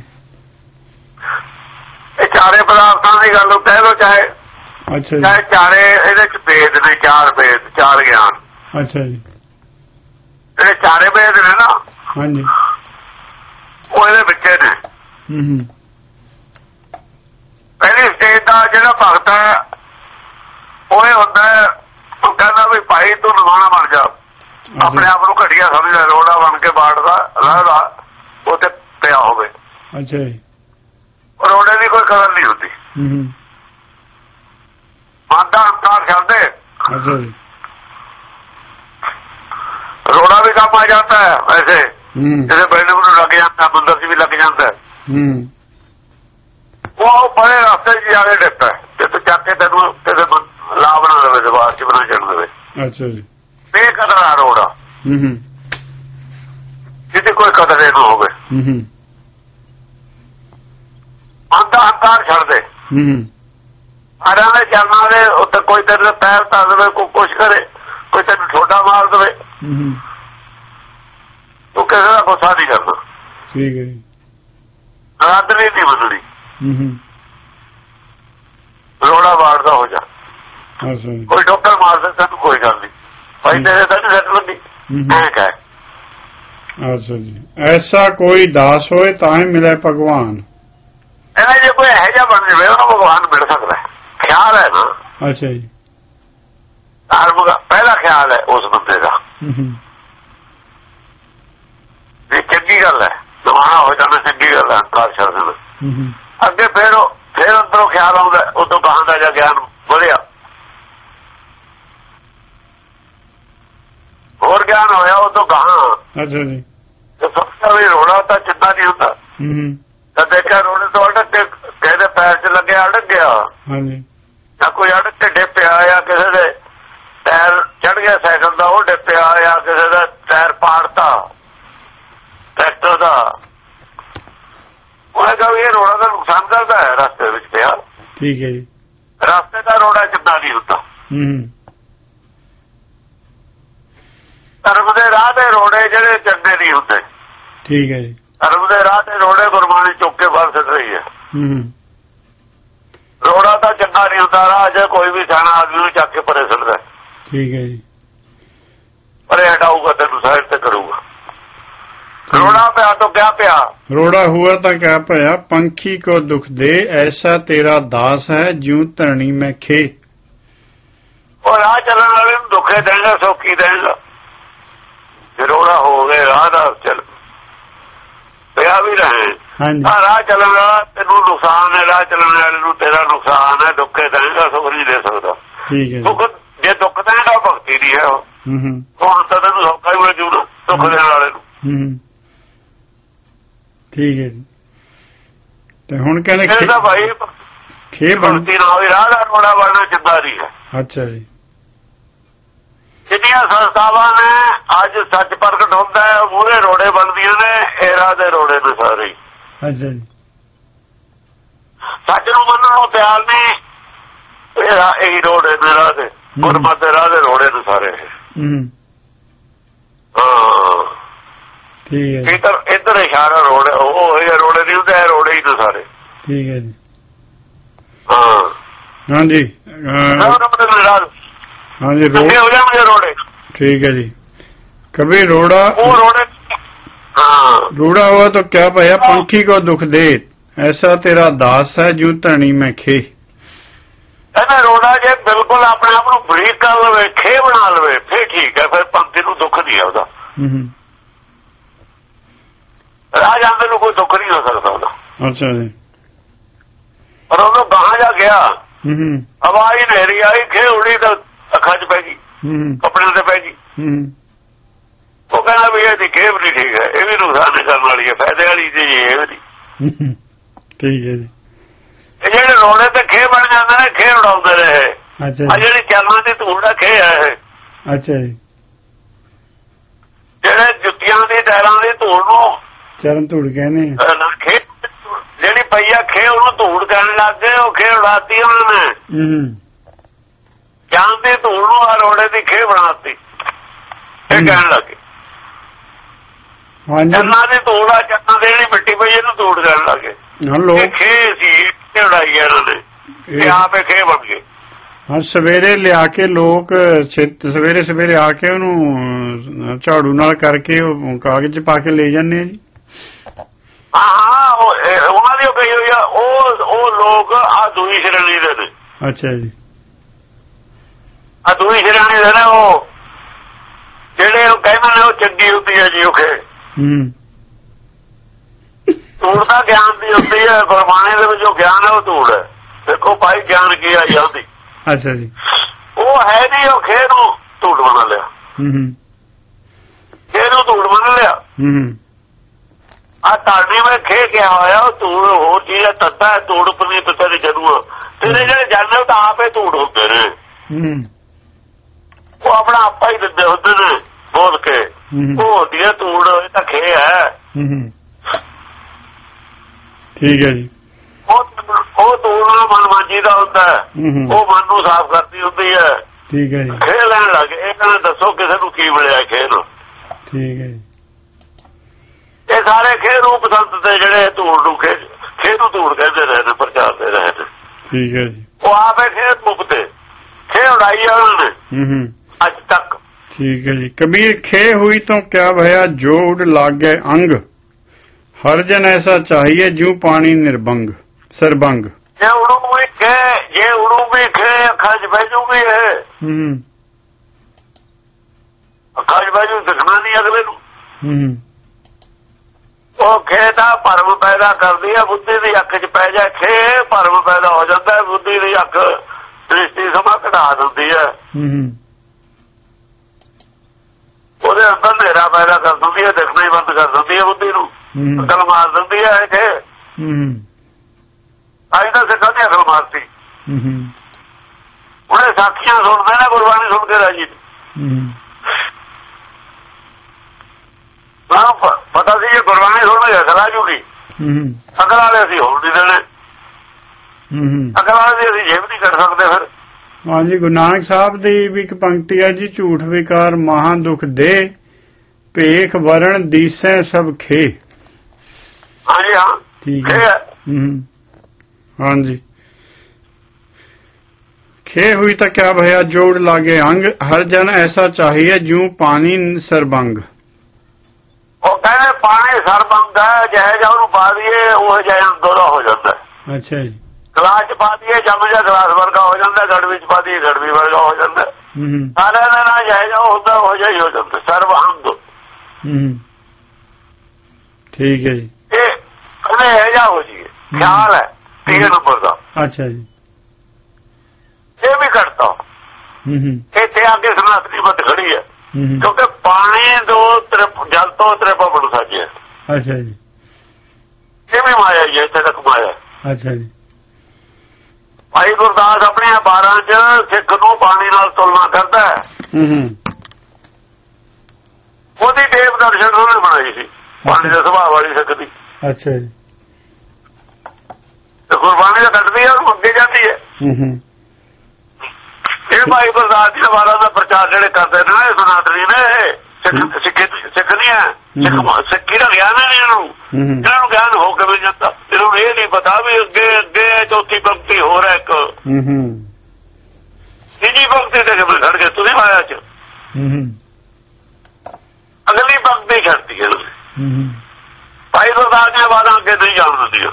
Speaker 2: चारे पदार्थों की गल कह लो, चाहे चाहे चारे भेद ने, 4 भेद 4 ज्ञान।
Speaker 1: अच्छा जी।
Speaker 2: ਜਿਹੜੇ ਚਾਰੇ भेद ने ना,
Speaker 1: हाँ जी,
Speaker 2: वो ਇਹਦੇ ਵਿੱਚੇ ਨੇ। ਪਹਿਲੀ ਸਟੇਜ ਦਾ ਜਿਹੜਾ ਭਗਤ ਹੈ ਉਹ ਇਹ ਹੁੰਦਾ ਉਹ ਕਹਿੰਦਾ ਵੀ ਭਾਈ ਤੂੰ ਨਵਾਣਾ ਬਣ ਜਾ, ਆਪਣੇ ਆਪ ਨੂੰ ਘਟੀਆ ਸਮਝ ਲੈ, ਰੋੜਾ ਬਣ ਕੇ ਬਾੜਦਾ ਰਹਿਦਾ ਉੱਥੇ ਪਿਆ ਹੋਵੇ।
Speaker 1: ਅੱਛਾ ਜੀ।
Speaker 2: ਰੋੜੇ ਦੀ ਕੋਈ ਕਦਰ ਨਹੀਂ ਹੁੰਦੀ। ਮਨ ਦਾ ਹੰਕਾਰ ਛੱਡਦੇ।
Speaker 1: ਅੱਛਾ ਜੀ।
Speaker 2: ਰੋੜਾ ਵੀ ਕੰਮ ਆ ਜਾਂਦਾ ਹੈ ਵੈਸੇ, ਕਿਸੇ ਬੈਠੇ ਨੂੰ ਲੱਗ ਜਾਂਦਾ, ਬੰਦਰ ਚ ਵੀ ਲੱਗ ਜਾਂਦਾ। ਉਹ ਬੜੇ ਰਸਤੇ ਚ ਜਾ ਕੇ ਡਿੱਪਦਾ ਤੇ ਤੂੰ ਚੱਕ ਕੇ ਤੈਨੂੰ ਕਿਸੇ ਲਾ ਬਣਾ ਦੇਵੇ, ਦੀਵਾਰ ਚ ਬਣਾ ਛੱਡ ਦੇਵੇ।
Speaker 1: ਅੱਛਾ ਜੀ।
Speaker 2: ਬੇਕਦਰ ਆ ਰੋੜਾ, ਜਿਹਦੀ ਕੋਈ ਕਦਰ ਨਾ ਹੋਵੇ। ਮਨ ਦਾ ਹੰਕਾਰ ਛੱਡ ਦੇ। ਸਾਰਿਆਂ ਦੇ ਚਰਨਾਂ ਦੇ ਉੱਤੇ ਕੋਈ ਤੇਰੇ ਪੈਰ ਧਰ ਦੇਵੇ, ਕੋਈ ਕੁਛ ਕਰੇ, ਕੋਈ ਤੈਨੂੰ ਠੋਡਾ ਮਾਰ ਦੇਵੇ, ਤੂੰ ਕਿਸੇ ਦਾ ਗੁੱਸਾ ਨਹੀਂ ਕਰਨਾ।
Speaker 1: ਠੀਕ ਹੈ ਜੀ।
Speaker 2: ਰਾਤਰੀ ਨਹੀਂ ਮੰਨਣੀ, ਰੋੜਾ ਵਾੜਦਾ ਹੋ ਜਾ। ਕੋਈ ਡਾਕਟਰ ਮਾਰ ਦੇ ਤੈਨੂੰ ਕੋਈ ਗੱਲ ਨਹੀਂ, ਭਾਈ ਤੇਰੇ ਤਾਂ ਨਹੀਂ ਸੱਟ ਲੱਗੀ।
Speaker 1: ਅੱਛਾ ਜੀ। ਐਸਾ ਕੋਈ ਦਾਸ ਹੋਏ ਤਾਂ ਹੀ ਮਿਲੇ ਭਗਵਾਨ।
Speaker 2: ਇਹਨਾਂ ਜੇ ਕੋਈ ਇਹੋ ਜਿਹਾ ਬਣ ਜਾਵੇ ਉਹਨੂੰ ਭਗਵਾਨ ਮਿਲ ਸਕਦਾ। ਖਿਆਲ ਹੈ ਨਾ।
Speaker 1: ਅੱਛਾ ਜੀ।
Speaker 2: ਧਰਮ ਦਾ ਪਹਿਲਾ ਖਿਆਲ ਹੈ ਉਸ ਬੰਦੇ ਦਾ ਵੀ ਚੰਗੀ ਗੱਲ ਹੈ, ਨਵਾਣਾ ਹੋ ਜਾਣਾ ਚੰਗੀ ਗੱਲ ਹੈ, ਹੰਕਾਰ ਛੱਡ ਦੇਣਾ। ਅੱਗੇ ਫਿਰ ਅੰਦਰੋਂ ਖਿਆਲ ਆਉਂਦਾ, ਉਦੋਂ ਕਹਾਂ ਦਾ ਜਾਂ ਗਿਆਨ ਵਧਿਆ, ਹੋਰ ਗਿਆਨ ਹੋਇਆ ਉਦੋਂ ਕਹਾਂ।
Speaker 1: ਅੱਛਾ ਜੀ।
Speaker 2: ਸੋਚਿਆ ਵੀ ਰੋੜਾ ਤਾਂ ਚੰਗਾ ਨਹੀਂ ਹੁੰਦਾ, ਤਾਂ ਦੇਖਿਆ ਰੋੜੇ ਤੋਂ ਅੜਕ ਕੇ ਕਿਸੇ ਦੇ ਪੈਰ ਚ ਲੱਗਿਆ, ਅੜਕ ਗਿਆ। ਜਾਂ ਕੋਈ ਅੜਕ ਕੇ ਡਿੱਪਿਆ, ਜਾਂ ਕਿਸੇ ਦੇ ਟਾਇਰ ਚੜ ਗਿਆ ਸਾਈਕਲ ਦਾ ਉਹ ਡਿੱਪਿਆ, ਜਾਂ ਕਿਸੇ ਦਾ ਟਾਇਰ ਪਾੜਤਾ ਟਰੈਕਟਰ ਦਾ, ਉਹਨੇ ਕਿਹਾ ਵੀ ਇਹ ਰੋੜਾ ਦਾ ਨੁਕਸਾਨ ਕਰਦਾ ਹੈ, ਰਸਤੇ ਵਿੱਚ ਪਿਆ।
Speaker 1: ਠੀਕ ਹੈ ਜੀ।
Speaker 2: ਰਸਤੇ ਦਾ ਰੋੜਾ ਚੰਗਾ ਨਹੀਂ ਹੁੰਦਾ। ਧਰਮ ਦੇ ਰਾਹ ਦੇ ਰੋੜੇ ਜਿਹੜੇ ਚੰਗੇ ਨਹੀਂ ਹੁੰਦੇ।
Speaker 1: ਠੀਕ ਹੈ ਜੀ।
Speaker 2: ਧਰਮ ਦੇ ਰਾਹ ਦੇ ਰੋੜੇ ਗੁਰਬਾਣੀ ਚੁੱਕ ਕੇ ਫੜ ਸਕ ਰਹੀ ਹੈ। ਰੋੜਾ ਤਾਂ ਚੰਗਾ ਨਹੀਂ ਹੁੰਦਾ, ਰਾਹ ਜੇ ਕੋਈ ਵੀ ਸਿਆਣਾ ਆਦਮੀ ਨੂੰ ਚੱਕ ਕੇ ਪਰੇ ਸੁੱਟਦਾ।
Speaker 1: ਠੀਕ ਹੈ ਜੀ।
Speaker 2: ਪਰੇ ਹਟਾਊਗਾ ਤੈਨੂੰ ਸਾਈਡ ਤੇ ਕਰੂਗਾ। ਰੋੜਾ ਪਿਆ ਤਾਂ ਕਿਆ ਪਿਆ,
Speaker 1: ਰੋੜਾ ਹੁਆ ਤਾਂ ਕਿਆ ਪਿਆ, ਪੰਖੀ ਕੋ ਦੁਖ ਦੇ ਐਸਾ ਤੇਰਾ ਦਾਸ ਹੈ, ਜਿਉ ਧਰਣੀ ਮੈਂ ਖੇ।
Speaker 2: ਉਹ ਰਾਹ ਚੱਲਣ ਵਾਲੇ ਨੂੰ ਦੁੱਖੇ ਦੇਗਾ, ਸੌਖੀ ਦੇਗਾ। ਰੋੜਾ ਹੋ ਗਏ ਰਾਹ ਦਾ ਚੱਲ ਪਿਆ ਵੀ ਰਹੇ। ਰਾਹ ਚੱਲਣ ਵਾਲਾ ਤੈਨੂੰ ਨੁਕਸਾਨ ਹੈ, ਰਾਹ ਚੱਲਣ ਵਾਲੇ ਨੂੰ ਤੇਰਾ ਨੁਕਸਾਨ ਹੈ, ਦੁੱਖੇ ਦੇਗਾ, ਸੁੱਖ ਨਹੀਂ ਦੇ ਸਕਦਾ। ਦੁੱਖ ਜੇ ਦੁੱਖ ਦੇਗਾ ਭਗਤੀ ਨਹੀਂ ਹੈ। ਹੁਣ ਤਾਂ ਤੈਨੂੰ ਸੌਖਾ ਹੀ ਮਿਲ ਜੂ ਨਾ ਦੁੱਖ ਦੇਣ ਵਾਲੇ ਨੂੰ।
Speaker 1: ਠੀਕ ਹੈ ਜੀ। ਤੇ ਹੁਣ ਕਹਿੰਦੇ
Speaker 2: ਭਾਈ
Speaker 1: ਖੇ
Speaker 2: ਭਗਤੀ ਨਾ ਹੋਈ, ਰਾਹ ਦਾ ਰੋੜਾ ਬਣਨਾ ਚੰਗਾ ਨਹੀਂ ਹੈ।
Speaker 1: ਅੱਛਾ ਜੀ।
Speaker 2: ਜਿੰਨੀਆਂ ਸੰਸਥਾਵਾਂ ਨੇ ਅੱਜ ਸੱਚ ਪ੍ਰਗਟ ਹੁੰਦਾ ਹੈ, ਮੂਹਰੇ ਰੋੜੇ ਬਣਦੀਆਂ ਨੇ, ਇਹ ਰਾਹ ਦੇ ਰੋੜੇ ਨੇ ਸਾਰੇ।
Speaker 1: ਅੱਛਾ ਜੀ।
Speaker 2: ਸੱਚ ਨੂੰ ਮੰਨਣ ਨੂੰ ਤਿਆਰ ਨਹੀਂ, ਇਹੀ ਰੋੜੇ ਨੇ ਰਾਹ ਦੇ, ਗੁਰਮਤਿ ਦੇ ਰਾਹ ਦੇ ਰੋੜੇ ਨੇ ਸਾਰੇ।
Speaker 1: ਠੀਕ ਹੈ।
Speaker 2: ਇੱਧਰ ਇਸ਼ਾਰਾ ਰੋੜੇ, ਉਹ ਰੋੜੇ ਨਹੀਂ ਹੁੰਦੇ, ਰੋੜੇ ਹੀ ਨੇ ਸਾਰੇ।
Speaker 1: ਠੀਕ ਹੈ ਜੀ।
Speaker 2: ਹਾਂਜੀ
Speaker 1: ਹਾਂਜੀ।
Speaker 2: ਰੋੜੇ
Speaker 1: ठीक है जी। कभी रोड़ा रूड़ा हुआ तो क्या पाया, पंखी को दुख दे ऐसा तेरा दास है, जू धरनी में खे।
Speaker 2: रोड़ा जे बिल्कुल अपने आप को बरीक कर लवे, खे बना लवे, फिर ठीक है, फिर पंखी को दुख नहीं आता। राह जाने को कोई दुख नहीं हो सकता। अच्छा जी। और उन्होंने कहा जा गया, हवाई नहरी आई, खे उड़ी तो अखा च पै गई, कपड़े से पै गई। वो कहना भी ये खेप नहीं ठीक है, ये भी नुकसान करने वाली है, फायदे वाली चीज ये भी नहीं।
Speaker 1: ठीक है जी।
Speaker 2: ਜਿਹੜੇ ਰੋੜੇ ਤੇ ਖੇ ਬਣ ਜਾਂਦੇ ਨੇ, ਖੇ ਉਡਾਉਂਦੇ ਰਹੇ। ਆ ਜਿਹੜੀ ਚਰਨਾਂ ਦੀ ਧੂੜ ਦਾ ਖੇ ਹੈ ਇਹ।
Speaker 1: ਅੱਛਾ ਜੀ।
Speaker 2: ਜਿਹੜੇ ਜੁੱਤੀਆਂ ਦੀ ਟਾਇਰਾਂ ਦੀ ਧੂੜ ਨੂੰ
Speaker 1: ਚਰਨ ਧੂੜ ਕਹਿੰਦੇ ਆ।
Speaker 2: ਖੇ ਜਿਹੜੀ ਪਈ ਆ ਖੇ, ਉਹਨੂੰ ਧੂੜ ਕਹਿਣ ਲੱਗ ਗਏ, ਉਹ ਖੇ ਉਡਾਤੀ ਉਹਨਾਂ ਨੇ। ਚਰਨ ਦੀ ਧੂੜ ਨੂੰ ਆ ਰੋੜੇ ਦੀ ਖੇ ਬਣਾਤੀ, ਇਹ ਕਹਿਣ ਲੱਗੇ। ਚਰਨਾਂ ਦੀ ਧੂੜ ਆ, ਚਰਨਾਂ ਦੀ ਜਿਹੜੀ ਮਿੱਟੀ ਪਈ ਇਹਨੂੰ ਧੂੜ ਕਹਿਣ ਲੱਗੇ। ਖੇ ਸੀ ਉਡਾਈ ਇਹਨਾਂ ਨੇ, ਆਪ ਖੇ ਬਣ ਗਏ। ਹਾਂ, ਸਵੇਰੇ ਲਿਆ ਕੇ ਲੋਕ ਸਵੇਰੇ ਸਵੇਰੇ ਆ ਕੇ ਉਹਨੂੰ ਝਾੜੂ ਨਾਲ ਕਰਕੇ ਕਾਗਜ਼ ਪਾ ਕੇ ਲੈ ਜਾਂਦੇ ਆ ਜੀ। ਹਾਂ, ਉਹਨਾਂ ਦੀ ਕਹੀ ਹੋਈ ਆ, ਉਹ ਲੋਕ ਆ ਦੂਜੀ ਸ਼੍ਰੇਣੀ ਦੇ ਨੇ। ਅੱਛਾ ਜੀ। ਆ ਦੂਈ ਸ਼ਰਾਣੀ ਦੇ ਨੇ ਉਹ ਜਿਹੜੇ ਉਹ ਕਹਿੰਦੇ ਨੇ ਉਹ ਚੰਗੀ ਹੁੰਦੀ ਹੈ ਜੀ ਉਹ ਖੇ ਧੂੜ ਦਾ ਗਿਆਨ ਦੀ ਹੁੰਦੀ ਹੈ। ਗੁਰਬਾਣੀ ਦੇ ਵਿੱਚ ਜੋ ਗਿਆਨ ਹੈ ਉਹ ਧੂੜ ਹੈ। ਦੇਖੋ ਭਾਈ ਗਿਆਨ ਕੀ ਆ ਜਾਂਦੀ।
Speaker 1: ਅੱਛਾ ਜੀ।
Speaker 2: ਉਹ ਹੈ ਨਹੀਂ ਉਹ ਖੇ ਨੂੰ ਧੂੜ ਬਣਾ ਲਿਆ। ਖੇ ਨੂੰ ਧੂੜ ਬਣਾ ਲਿਆ। ਆ ਤਾੜੀ ਮੈਂ ਖੇ ਕਿਹਾ ਹੋਇਆ ਉਹ ਧੂੜ ਹੋਰ ਚੀਜ਼ ਹੈ। ਤੱਤਾ ਧੂੜ ਪਨੀ ਪਿਤਾ ਦੀ ਜਨੂਆ ਤੇਰੇ ਜਿਹੜੇ ਜਾਣੇ ਤਾਂ ਆਪੇ ਧੂੜ ਹੁੰਦੇ ਨੇ। ਉਹ ਆਪਣਾ ਆਪਾ ਹੀ ਦਿੰਦੇ ਹੁੰਦੇ ਨੇ ਬੋਲ ਕੇ। ਉਹ ਹੁੰਦੀ ਹੈ ਧੂੜ ਇਹ ਤਾਂ ਖੇ ਹੈ।
Speaker 1: ਠੀਕ ਹੈ ਜੀ।
Speaker 2: ਉਹ ਧੂੜ ਨਾਲ ਮਨ ਮਾਂਜੀ ਦਾ ਹੁੰਦਾ ਹੈ। ਉਹ ਮਨ ਨੂੰ ਸਾਫ਼ ਕਰਦੀ ਹੁੰਦੀ ਹੈ।
Speaker 1: ਠੀਕ ਹੈ ਜੀ।
Speaker 2: ਖੇ ਲੈਣ ਲੱਗ ਇਹ ਕਹਿੰਦੇ ਦੱਸੋ ਕਿਸੇ ਨੂੰ ਕੀ ਮਿਲਿਆ ਖੇ ਨੂੰ।
Speaker 1: ਠੀਕ ਹੈ ਜੀ।
Speaker 2: ਇਹ ਸਾਰੇ ਖੇ ਰੂਪ ਸੰਤ ਤੇ ਜਿਹੜੇ ਧੂੜ ਨੂੰ ਖੇ ਨੂੰ ਧੂੜ ਕਹਿੰਦੇ ਰਹੇ ਨੇ ਪ੍ਰਚਾਰਦੇ ਰਹੇ ਨੇ।
Speaker 1: ਠੀਕ ਹੈ ਜੀ।
Speaker 2: ਉਹ ਆਪੇ ਖੇ ਮੁਕਤੇ ਖੇ ਉਡਾਈ ਉਹਨਾਂ ਨੇ ਅੱਜ ਤੱਕ।
Speaker 1: ਠੀਕ ਹੈ ਜੀ। ਕਬੀਰ खे हुई तो क्या भया जो उड़ लागे अंग हर जन ऐसा चाहिए जू पानी निर्भंग सरभंग।
Speaker 2: जे उड़ू भी खे अखा च बह जूगी ये अखा च बह जू दिखना नहीं अगले ਨੂੰ। ਉਹ खे ਦਾ ਭਰਮ ਪੈਦਾ ਕਰਦੀ ਹੈ। ਬੁੱਧੀ ਦੀ ਅੱਖ ਚ ਪੈ ਜਾ खे ਭਰਮ ਪੈਦਾ ਹੋ ਜਾਂਦਾ ਹੈ। ਬੁੱਧੀ ਦੀ ਅੱਖ ਦ੍ਰਿਸ਼ਟੀ ਸਮਾਂ ਘਟਾ ਦਿੰਦੀ ਹੈ। ਉਹਦੇ ਅੰਦਰ ਹਨੇਰਾ ਪੈਦਾ ਕਰ ਦਿੰਦੀ ਹੈ। ਦਿਖਣਾ ਹੀ ਬੰਦ ਕਰ ਦਿੰਦੀ ਹੈ ਬੁੱਧੀ ਨੂੰ। ਅਕਲ ਮਾਰ ਦਿੰਦੀ ਹੈ खे। ਅੱਜ ਤਾਂ ਸਿੱਖਾਂ ਦੀ ਅਕਲ ਮਾਰਤੀ। ਉਹਨੇ ਸਾਖੀਆਂ ਸੁਣਦੇ ਨੇ ਗੁਰਬਾਣੀ ਸੁਣ ਕੇ ਰਾਜੀ। ਪਤਾ ਸੀ ਇਹ ਗੁਰਬਾਣੀ ਸੁਣ ਕੇ ਅਕਲ ਆ ਜੂਗੀ। ਅਕਲ ਵਾਲੇ ਅਸੀਂ ਹੋਣ ਨਹੀਂ ਦੇਣੇ। ਅਕਲ ਵਾਲੇ ਦੀ ਅਸੀਂ ਜੇਬ ਨਹੀਂ ਕੱਢ ਸਕਦੇ ਫਿਰ।
Speaker 1: ਹਾਂਜੀ। ਗੁਰੂ ਨਾਨਕ ਸਾਹਿਬ ਦੀ ਵੀ ਇੱਕ ਪੰਕਤੀ ਹੈ ਜੀ। ਝੂਠ ਵਿਕਾਰ ਮਹਾਂ ਦੁਖ ਦੇ ਭੇਖ ਵਰਣ ਦੀਸੈ ਸਭ खे।
Speaker 2: ਹਾਂਜੀ ਹਾਂ
Speaker 1: ਠੀਕ ਹੈ। ਹਾਂਜੀ। खे हुई तो क्या भया जोड़ लागे अंग हर जन ऐसा चाहिए जू पानी सरभंग।
Speaker 2: ਉਹ ਕਹਿੰਦੇ ਪਾਣੀ ਸਰਬੰਗ ਹੈ। ਜਿਹੇ ਜਿਹਾ ਉਹਨੂੰ ਪਾ ਦਈਏ ਉਹ ਜਿਹਾ ਅੰਦੋਲਾ ਹੋ ਜਾਂਦਾ।
Speaker 1: ਅੱਛਾ ਜੀ।
Speaker 2: ਗਲਾਸ ਚ ਪਾ ਦਈਏ ਜੰਮ ਜਾ ਗਲਾਸ ਵਰਗਾ ਹੋ ਜਾਂਦਾ। ਗੜਵੀ ਚ ਪਾ ਦਈਏ ਗੜਵੀ ਵਰਗਾ ਹੋ ਜਾਂਦਾ। ਸਾਰਿਆਂ ਦਾ ਨਾਲ ਜਿਹੇ ਜਿਹਾ ਹੁੰਦਾ ਉਹ ਜਿਹਾ ਹੀ ਹੋ ਜਾਂਦਾ ਸਰਬੰਗ।
Speaker 1: ਠੀਕ ਹੈ ਜੀ।
Speaker 2: ਇਹ ਕਹਿੰਦੇ ਇਹ ਜਿਹਾ ਹੋ ਜੀਏ ਖਿਆਲ ਹੈ 3 ਨੰਬਰ ਦਾ।
Speaker 1: ਅੱਛਾ ਜੀ।
Speaker 2: ਇਹ ਵੀ ਕਰਤਾ ਇੱਥੇ ਆ ਕੇ ਸਨਾਤਨੀ ਮਤ ਖੜੀ ਹੈ। ਕਿਉਂਕਿ ਪਾਣੀ ਤੋਂ ਜਲ ਤੋਂ ਤ੍ਰਿਪਾ ਬਣ ਸਾਜਿਆ।
Speaker 1: ਅੱਛਾ ਜੀ।
Speaker 2: ਇਹ ਵੀ ਮਾਇਆ ਹੀ ਹੈ ਇੱਥੇ ਤੱਕ ਮਾਇਆ।
Speaker 1: ਅੱਛਾ ਜੀ।
Speaker 2: ਭਾਈ ਗੁਰਦਾਸ ਆਪਣੇ 12 ਚ ਸਿੱਖ ਨੂੰ ਪਾਣੀ ਨਾਲ ਤੁਲਨਾ ਕਰਦਾ ਹੈ। ਉਹਦੀ ਦੇਵ ਦਰਸ਼ਨ ਉਹਨੇ ਬਣਾਈ ਸੀ ਪਾਣੀ ਦੇ ਸੁਭਾਅ ਵਾਲੀ ਸਿੱਖ ਦੀ।
Speaker 1: ਅੱਛਾ ਜੀ।
Speaker 2: ਤੇ ਗੁਰਬਾਣੀ ਦਾ ਕੱਢਦੀ ਹੈ ਉਹਨੂੰ ਅੱਗੇ ਜਾਂਦੀ ਹੈ। ਇਹ ਭਾਈ ਗੁਰਦਾਸ ਜੀ 12 ਦਾ ਪ੍ਰਚਾਰ ਜਿਹੜੇ ਕਰਦੇ ਨੇ ਇਹ ਸਨਾਤਨੀ ਨੇ। ਸਿੱਖ ਨਹੀਂ ਹੈ। ਸਿੱਖੀ ਦਾ ਗਿਆਨ ਹੈ ਇਹਨਾਂ ਨੂੰ। ਇਹਨਾਂ ਨੂੰ ਗਿਆਨ ਹੋ ਕੇ ਵੀ ਜਾਂਦਾ। ਇਹਨਾਂ ਨੂੰ ਇਹ ਨਹੀਂ ਪਤਾ ਵੀ ਅੱਗੇ ਅੱਗੇ ਚੌਥੀ ਪੰਕਤੀ ਹੋਰ ਹੈ ਇੱਕ। ਤੀਜੀ ਪੰਕਤੀ ਤੇ ਕਿਵੇਂ ਖੜ ਗਏ ਤੁਸੀਂ ਮਾਇਆ ਚ। ਅਗਲੀ ਪੰਕਤੀ ਛੱਡਤੀ ਹੈ ਭਾਈ ਗੁਰਦਾਸ ਦੀਆਂ 12 ਅੱਗੇ ਨਹੀਂ ਜਾਣ ਦਿੰਦੀਆਂ।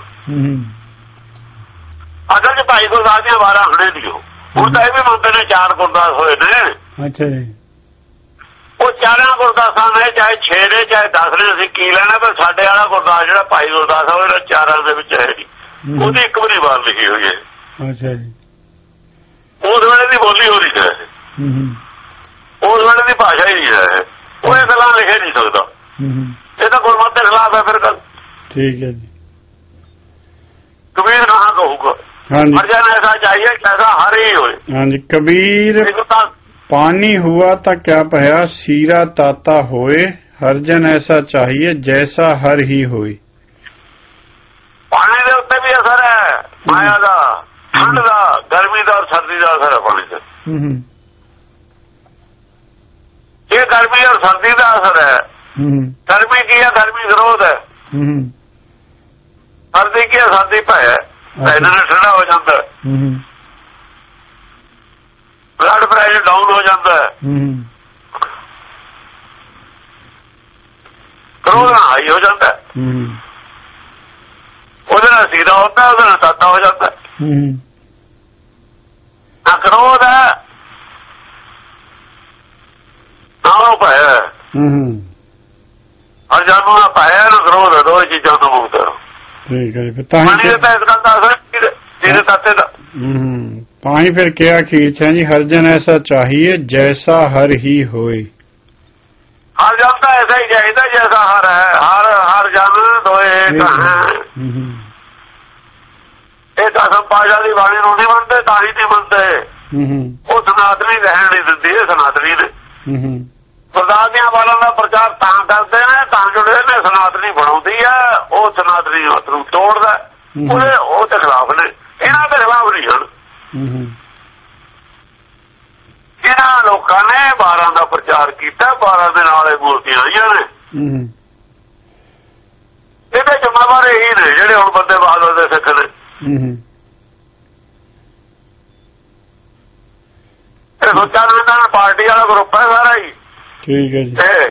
Speaker 2: ਅਸਲ ਚ ਭਾਈ ਗੁਰਦਾਸ ਦੀਆਂ 12 ਹਣੇ ਨਹੀਂ। ਹੁਣ ਤਾਂ ਇਹ ਵੀ ਮੰਨਦੇ ਨੇ 4 ਗੁਰਦਾਸ ਹੋਏ ਨੇ।
Speaker 1: ਅੱਛਾ ਜੀ।
Speaker 2: ਉਹ 4 ਗੁਰਦਾਸਾਂ ਨੇ ਚਾਹੇ 6 ਨੇ ਚਾਹੇ 10 ਨੇ ਅਸੀਂ ਕੀ ਲੈਣਾ। ਪਰ ਸਾਡੇ ਵਾਲਾ ਗੁਰਦਾਸ ਜਿਹੜਾ ਭਾਈ ਗੁਰਦਾਸ ਆ ਉਹ 4 ਦੇ ਵਿੱਚ ਹੈ ਨਹੀਂ। ਉਹਦੀ ਇੱਕ ਵੀ ਵਾਰ ਲਿਖੀ ਹੋਈ ਹੈ।
Speaker 1: ਅੱਛਾ ਜੀ।
Speaker 2: ਉਸ ਵੇਲੇ ਦੀ ਬੋਲੀ ਹੋ ਰਹੀ ਹੈ। ਉਸ ਵੇਲੇ ਦੀ ਭਾਸ਼ਾ ਹੀ ਨਹੀਂ ਹੈ। ਉਹ ਇਹ ਗੱਲਾਂ ਲਿਖੇ ਨਹੀਂ ਸਕਦਾ। ਇਹ ਤਾਂ ਗੁਰਮਤਿ ਦੇ ਖਿਲਾਫ ਹੈ ਫਿਰ ਗੱਲ।
Speaker 1: ਠੀਕ ਹੈ ਜੀ।
Speaker 2: ਕਬੀਰ ਕਹਾਂ ਕਹੂਗਾ हर जन ऐसा चाहिए कैसा हर ही हो।
Speaker 1: हाँ जी। कबीर पानी हुआ तो क्या भया सीरा ताता होए हर जन ऐसा चाहिए जैसा हर ही होए। पानी के उत्ते भी असर है माया का ठंड का गर्मी का और सर्दी का असर है पानी से। ये गर्मी और सर्दी का असर है। गर्मी की है गर्मी विरोध है। सर्दी की है सर्दी भय है। ਇਹਨਾਂ ਨੇ ਠੰਡਾ ਹੋ ਜਾਂਦਾ। ਬਲੱਡ ਪ੍ਰੈਸ਼ਰ ਡਾਊਨ ਹੋ ਜਾਂਦਾ। ਕਰੋਨਾ ਹਾਈ ਹੋ ਜਾਂਦਾ। ਉਹਦੇ ਨਾਲ ਸੀਦਾ ਹੁੰਦਾ ਉਹਦੇ ਨਾਲ ਤਾਤਾ ਹੋ ਜਾਂਦਾ। ਕਰੋਧ ਹੈ
Speaker 2: ਤੋਂ ਪਾਇਆ ਹਰ ਜਨਮ ਦਾ ਪਾਇਆ ਨਾ ਸਰੋਤ ਦੋ ਚੀਜ਼ਾਂ ਤੋਂ ਮੁਕਤ।
Speaker 1: ਠੀਕ ਹੈ ਤਾਂ ਹੀ ਫਿਰ ਕਿਹਾ ਅਖੀਰ ਚ ਜੀ ਹਰ ਜਨ ਐਸਾ ਚਾਹੀਏ ਜੈਸਾ ਹਰ ਹੀ ਹੋਏ।
Speaker 2: ਹਰ ਜਨ ਤਾਂ ਐਸਾ ਹੀ ਚਾਹੀਦਾ ਜੈਸਾ ਹਰ ਹੈ। ਹਰ ਜਨ ਦੋਏ ਇਹ ਦਸਮ ਪਾਤਸ਼ਾਹ ਦੀ ਬਾਣੀ ਨੂੰ ਨਹੀਂ ਮੰਨਦੇ ਤਾਂ ਹੀ ਨਹੀਂ ਮੰਨਦੇ। ਉਹ ਸਨਾਤਨੀ ਰਹਿਣ ਨਹੀਂ ਦਿੰਦੀ ਇਹ ਸਨਾਤਨੀ ਨੇ। ਗੁਰਦਾਸ ਦੀਆਂ ਵਾਲਾਂ ਦਾ ਪ੍ਰਚਾਰ ਤਾਂ ਕਰਦੇ ਨੇ ਤਾਂ ਜੁੜੇ ਨੇ ਸਨਾਤਨੀ ਬਣਾਉਂਦੀ ਹੈ ਉਹ ਸਨਾਤਨੀ ਨੂੰ ਤੋੜਦਾ ਉਹ ਤੇ ਖਿਲਾਫ ਨੇ ਇਹਨਾਂ ਦੇ ਖਿਲਾਫ ਨਹੀਂ ਹਨ। ਇਹਨਾਂ ਲੋਕਾਂ ਨੇ 12 ਦਾ ਪ੍ਰਚਾਰ ਕੀਤਾ 12 ਦੇ ਨਾਲ ਇਹ ਮੂਰਤੀਆਂ ਆਈਆਂ ਨੇ। ਇਹਦੇ ਜ਼ਿੰਮੇਵਾਰ ਇਹੀ ਨੇ ਜਿਹੜੇ ਹੁਣ ਬੰਦੇ ਬਹਾਦਰ ਦੇ ਸਿੱਖ ਨੇ। ਇਹ ਸੋਚਾਂ ਪਾਰਟੀ ਵਾਲਾ ਗਰੁੱਪ ਹੈ ਸਾਰਾ ਹੀ। ਠੀਕ ਹੈ ਜੀ।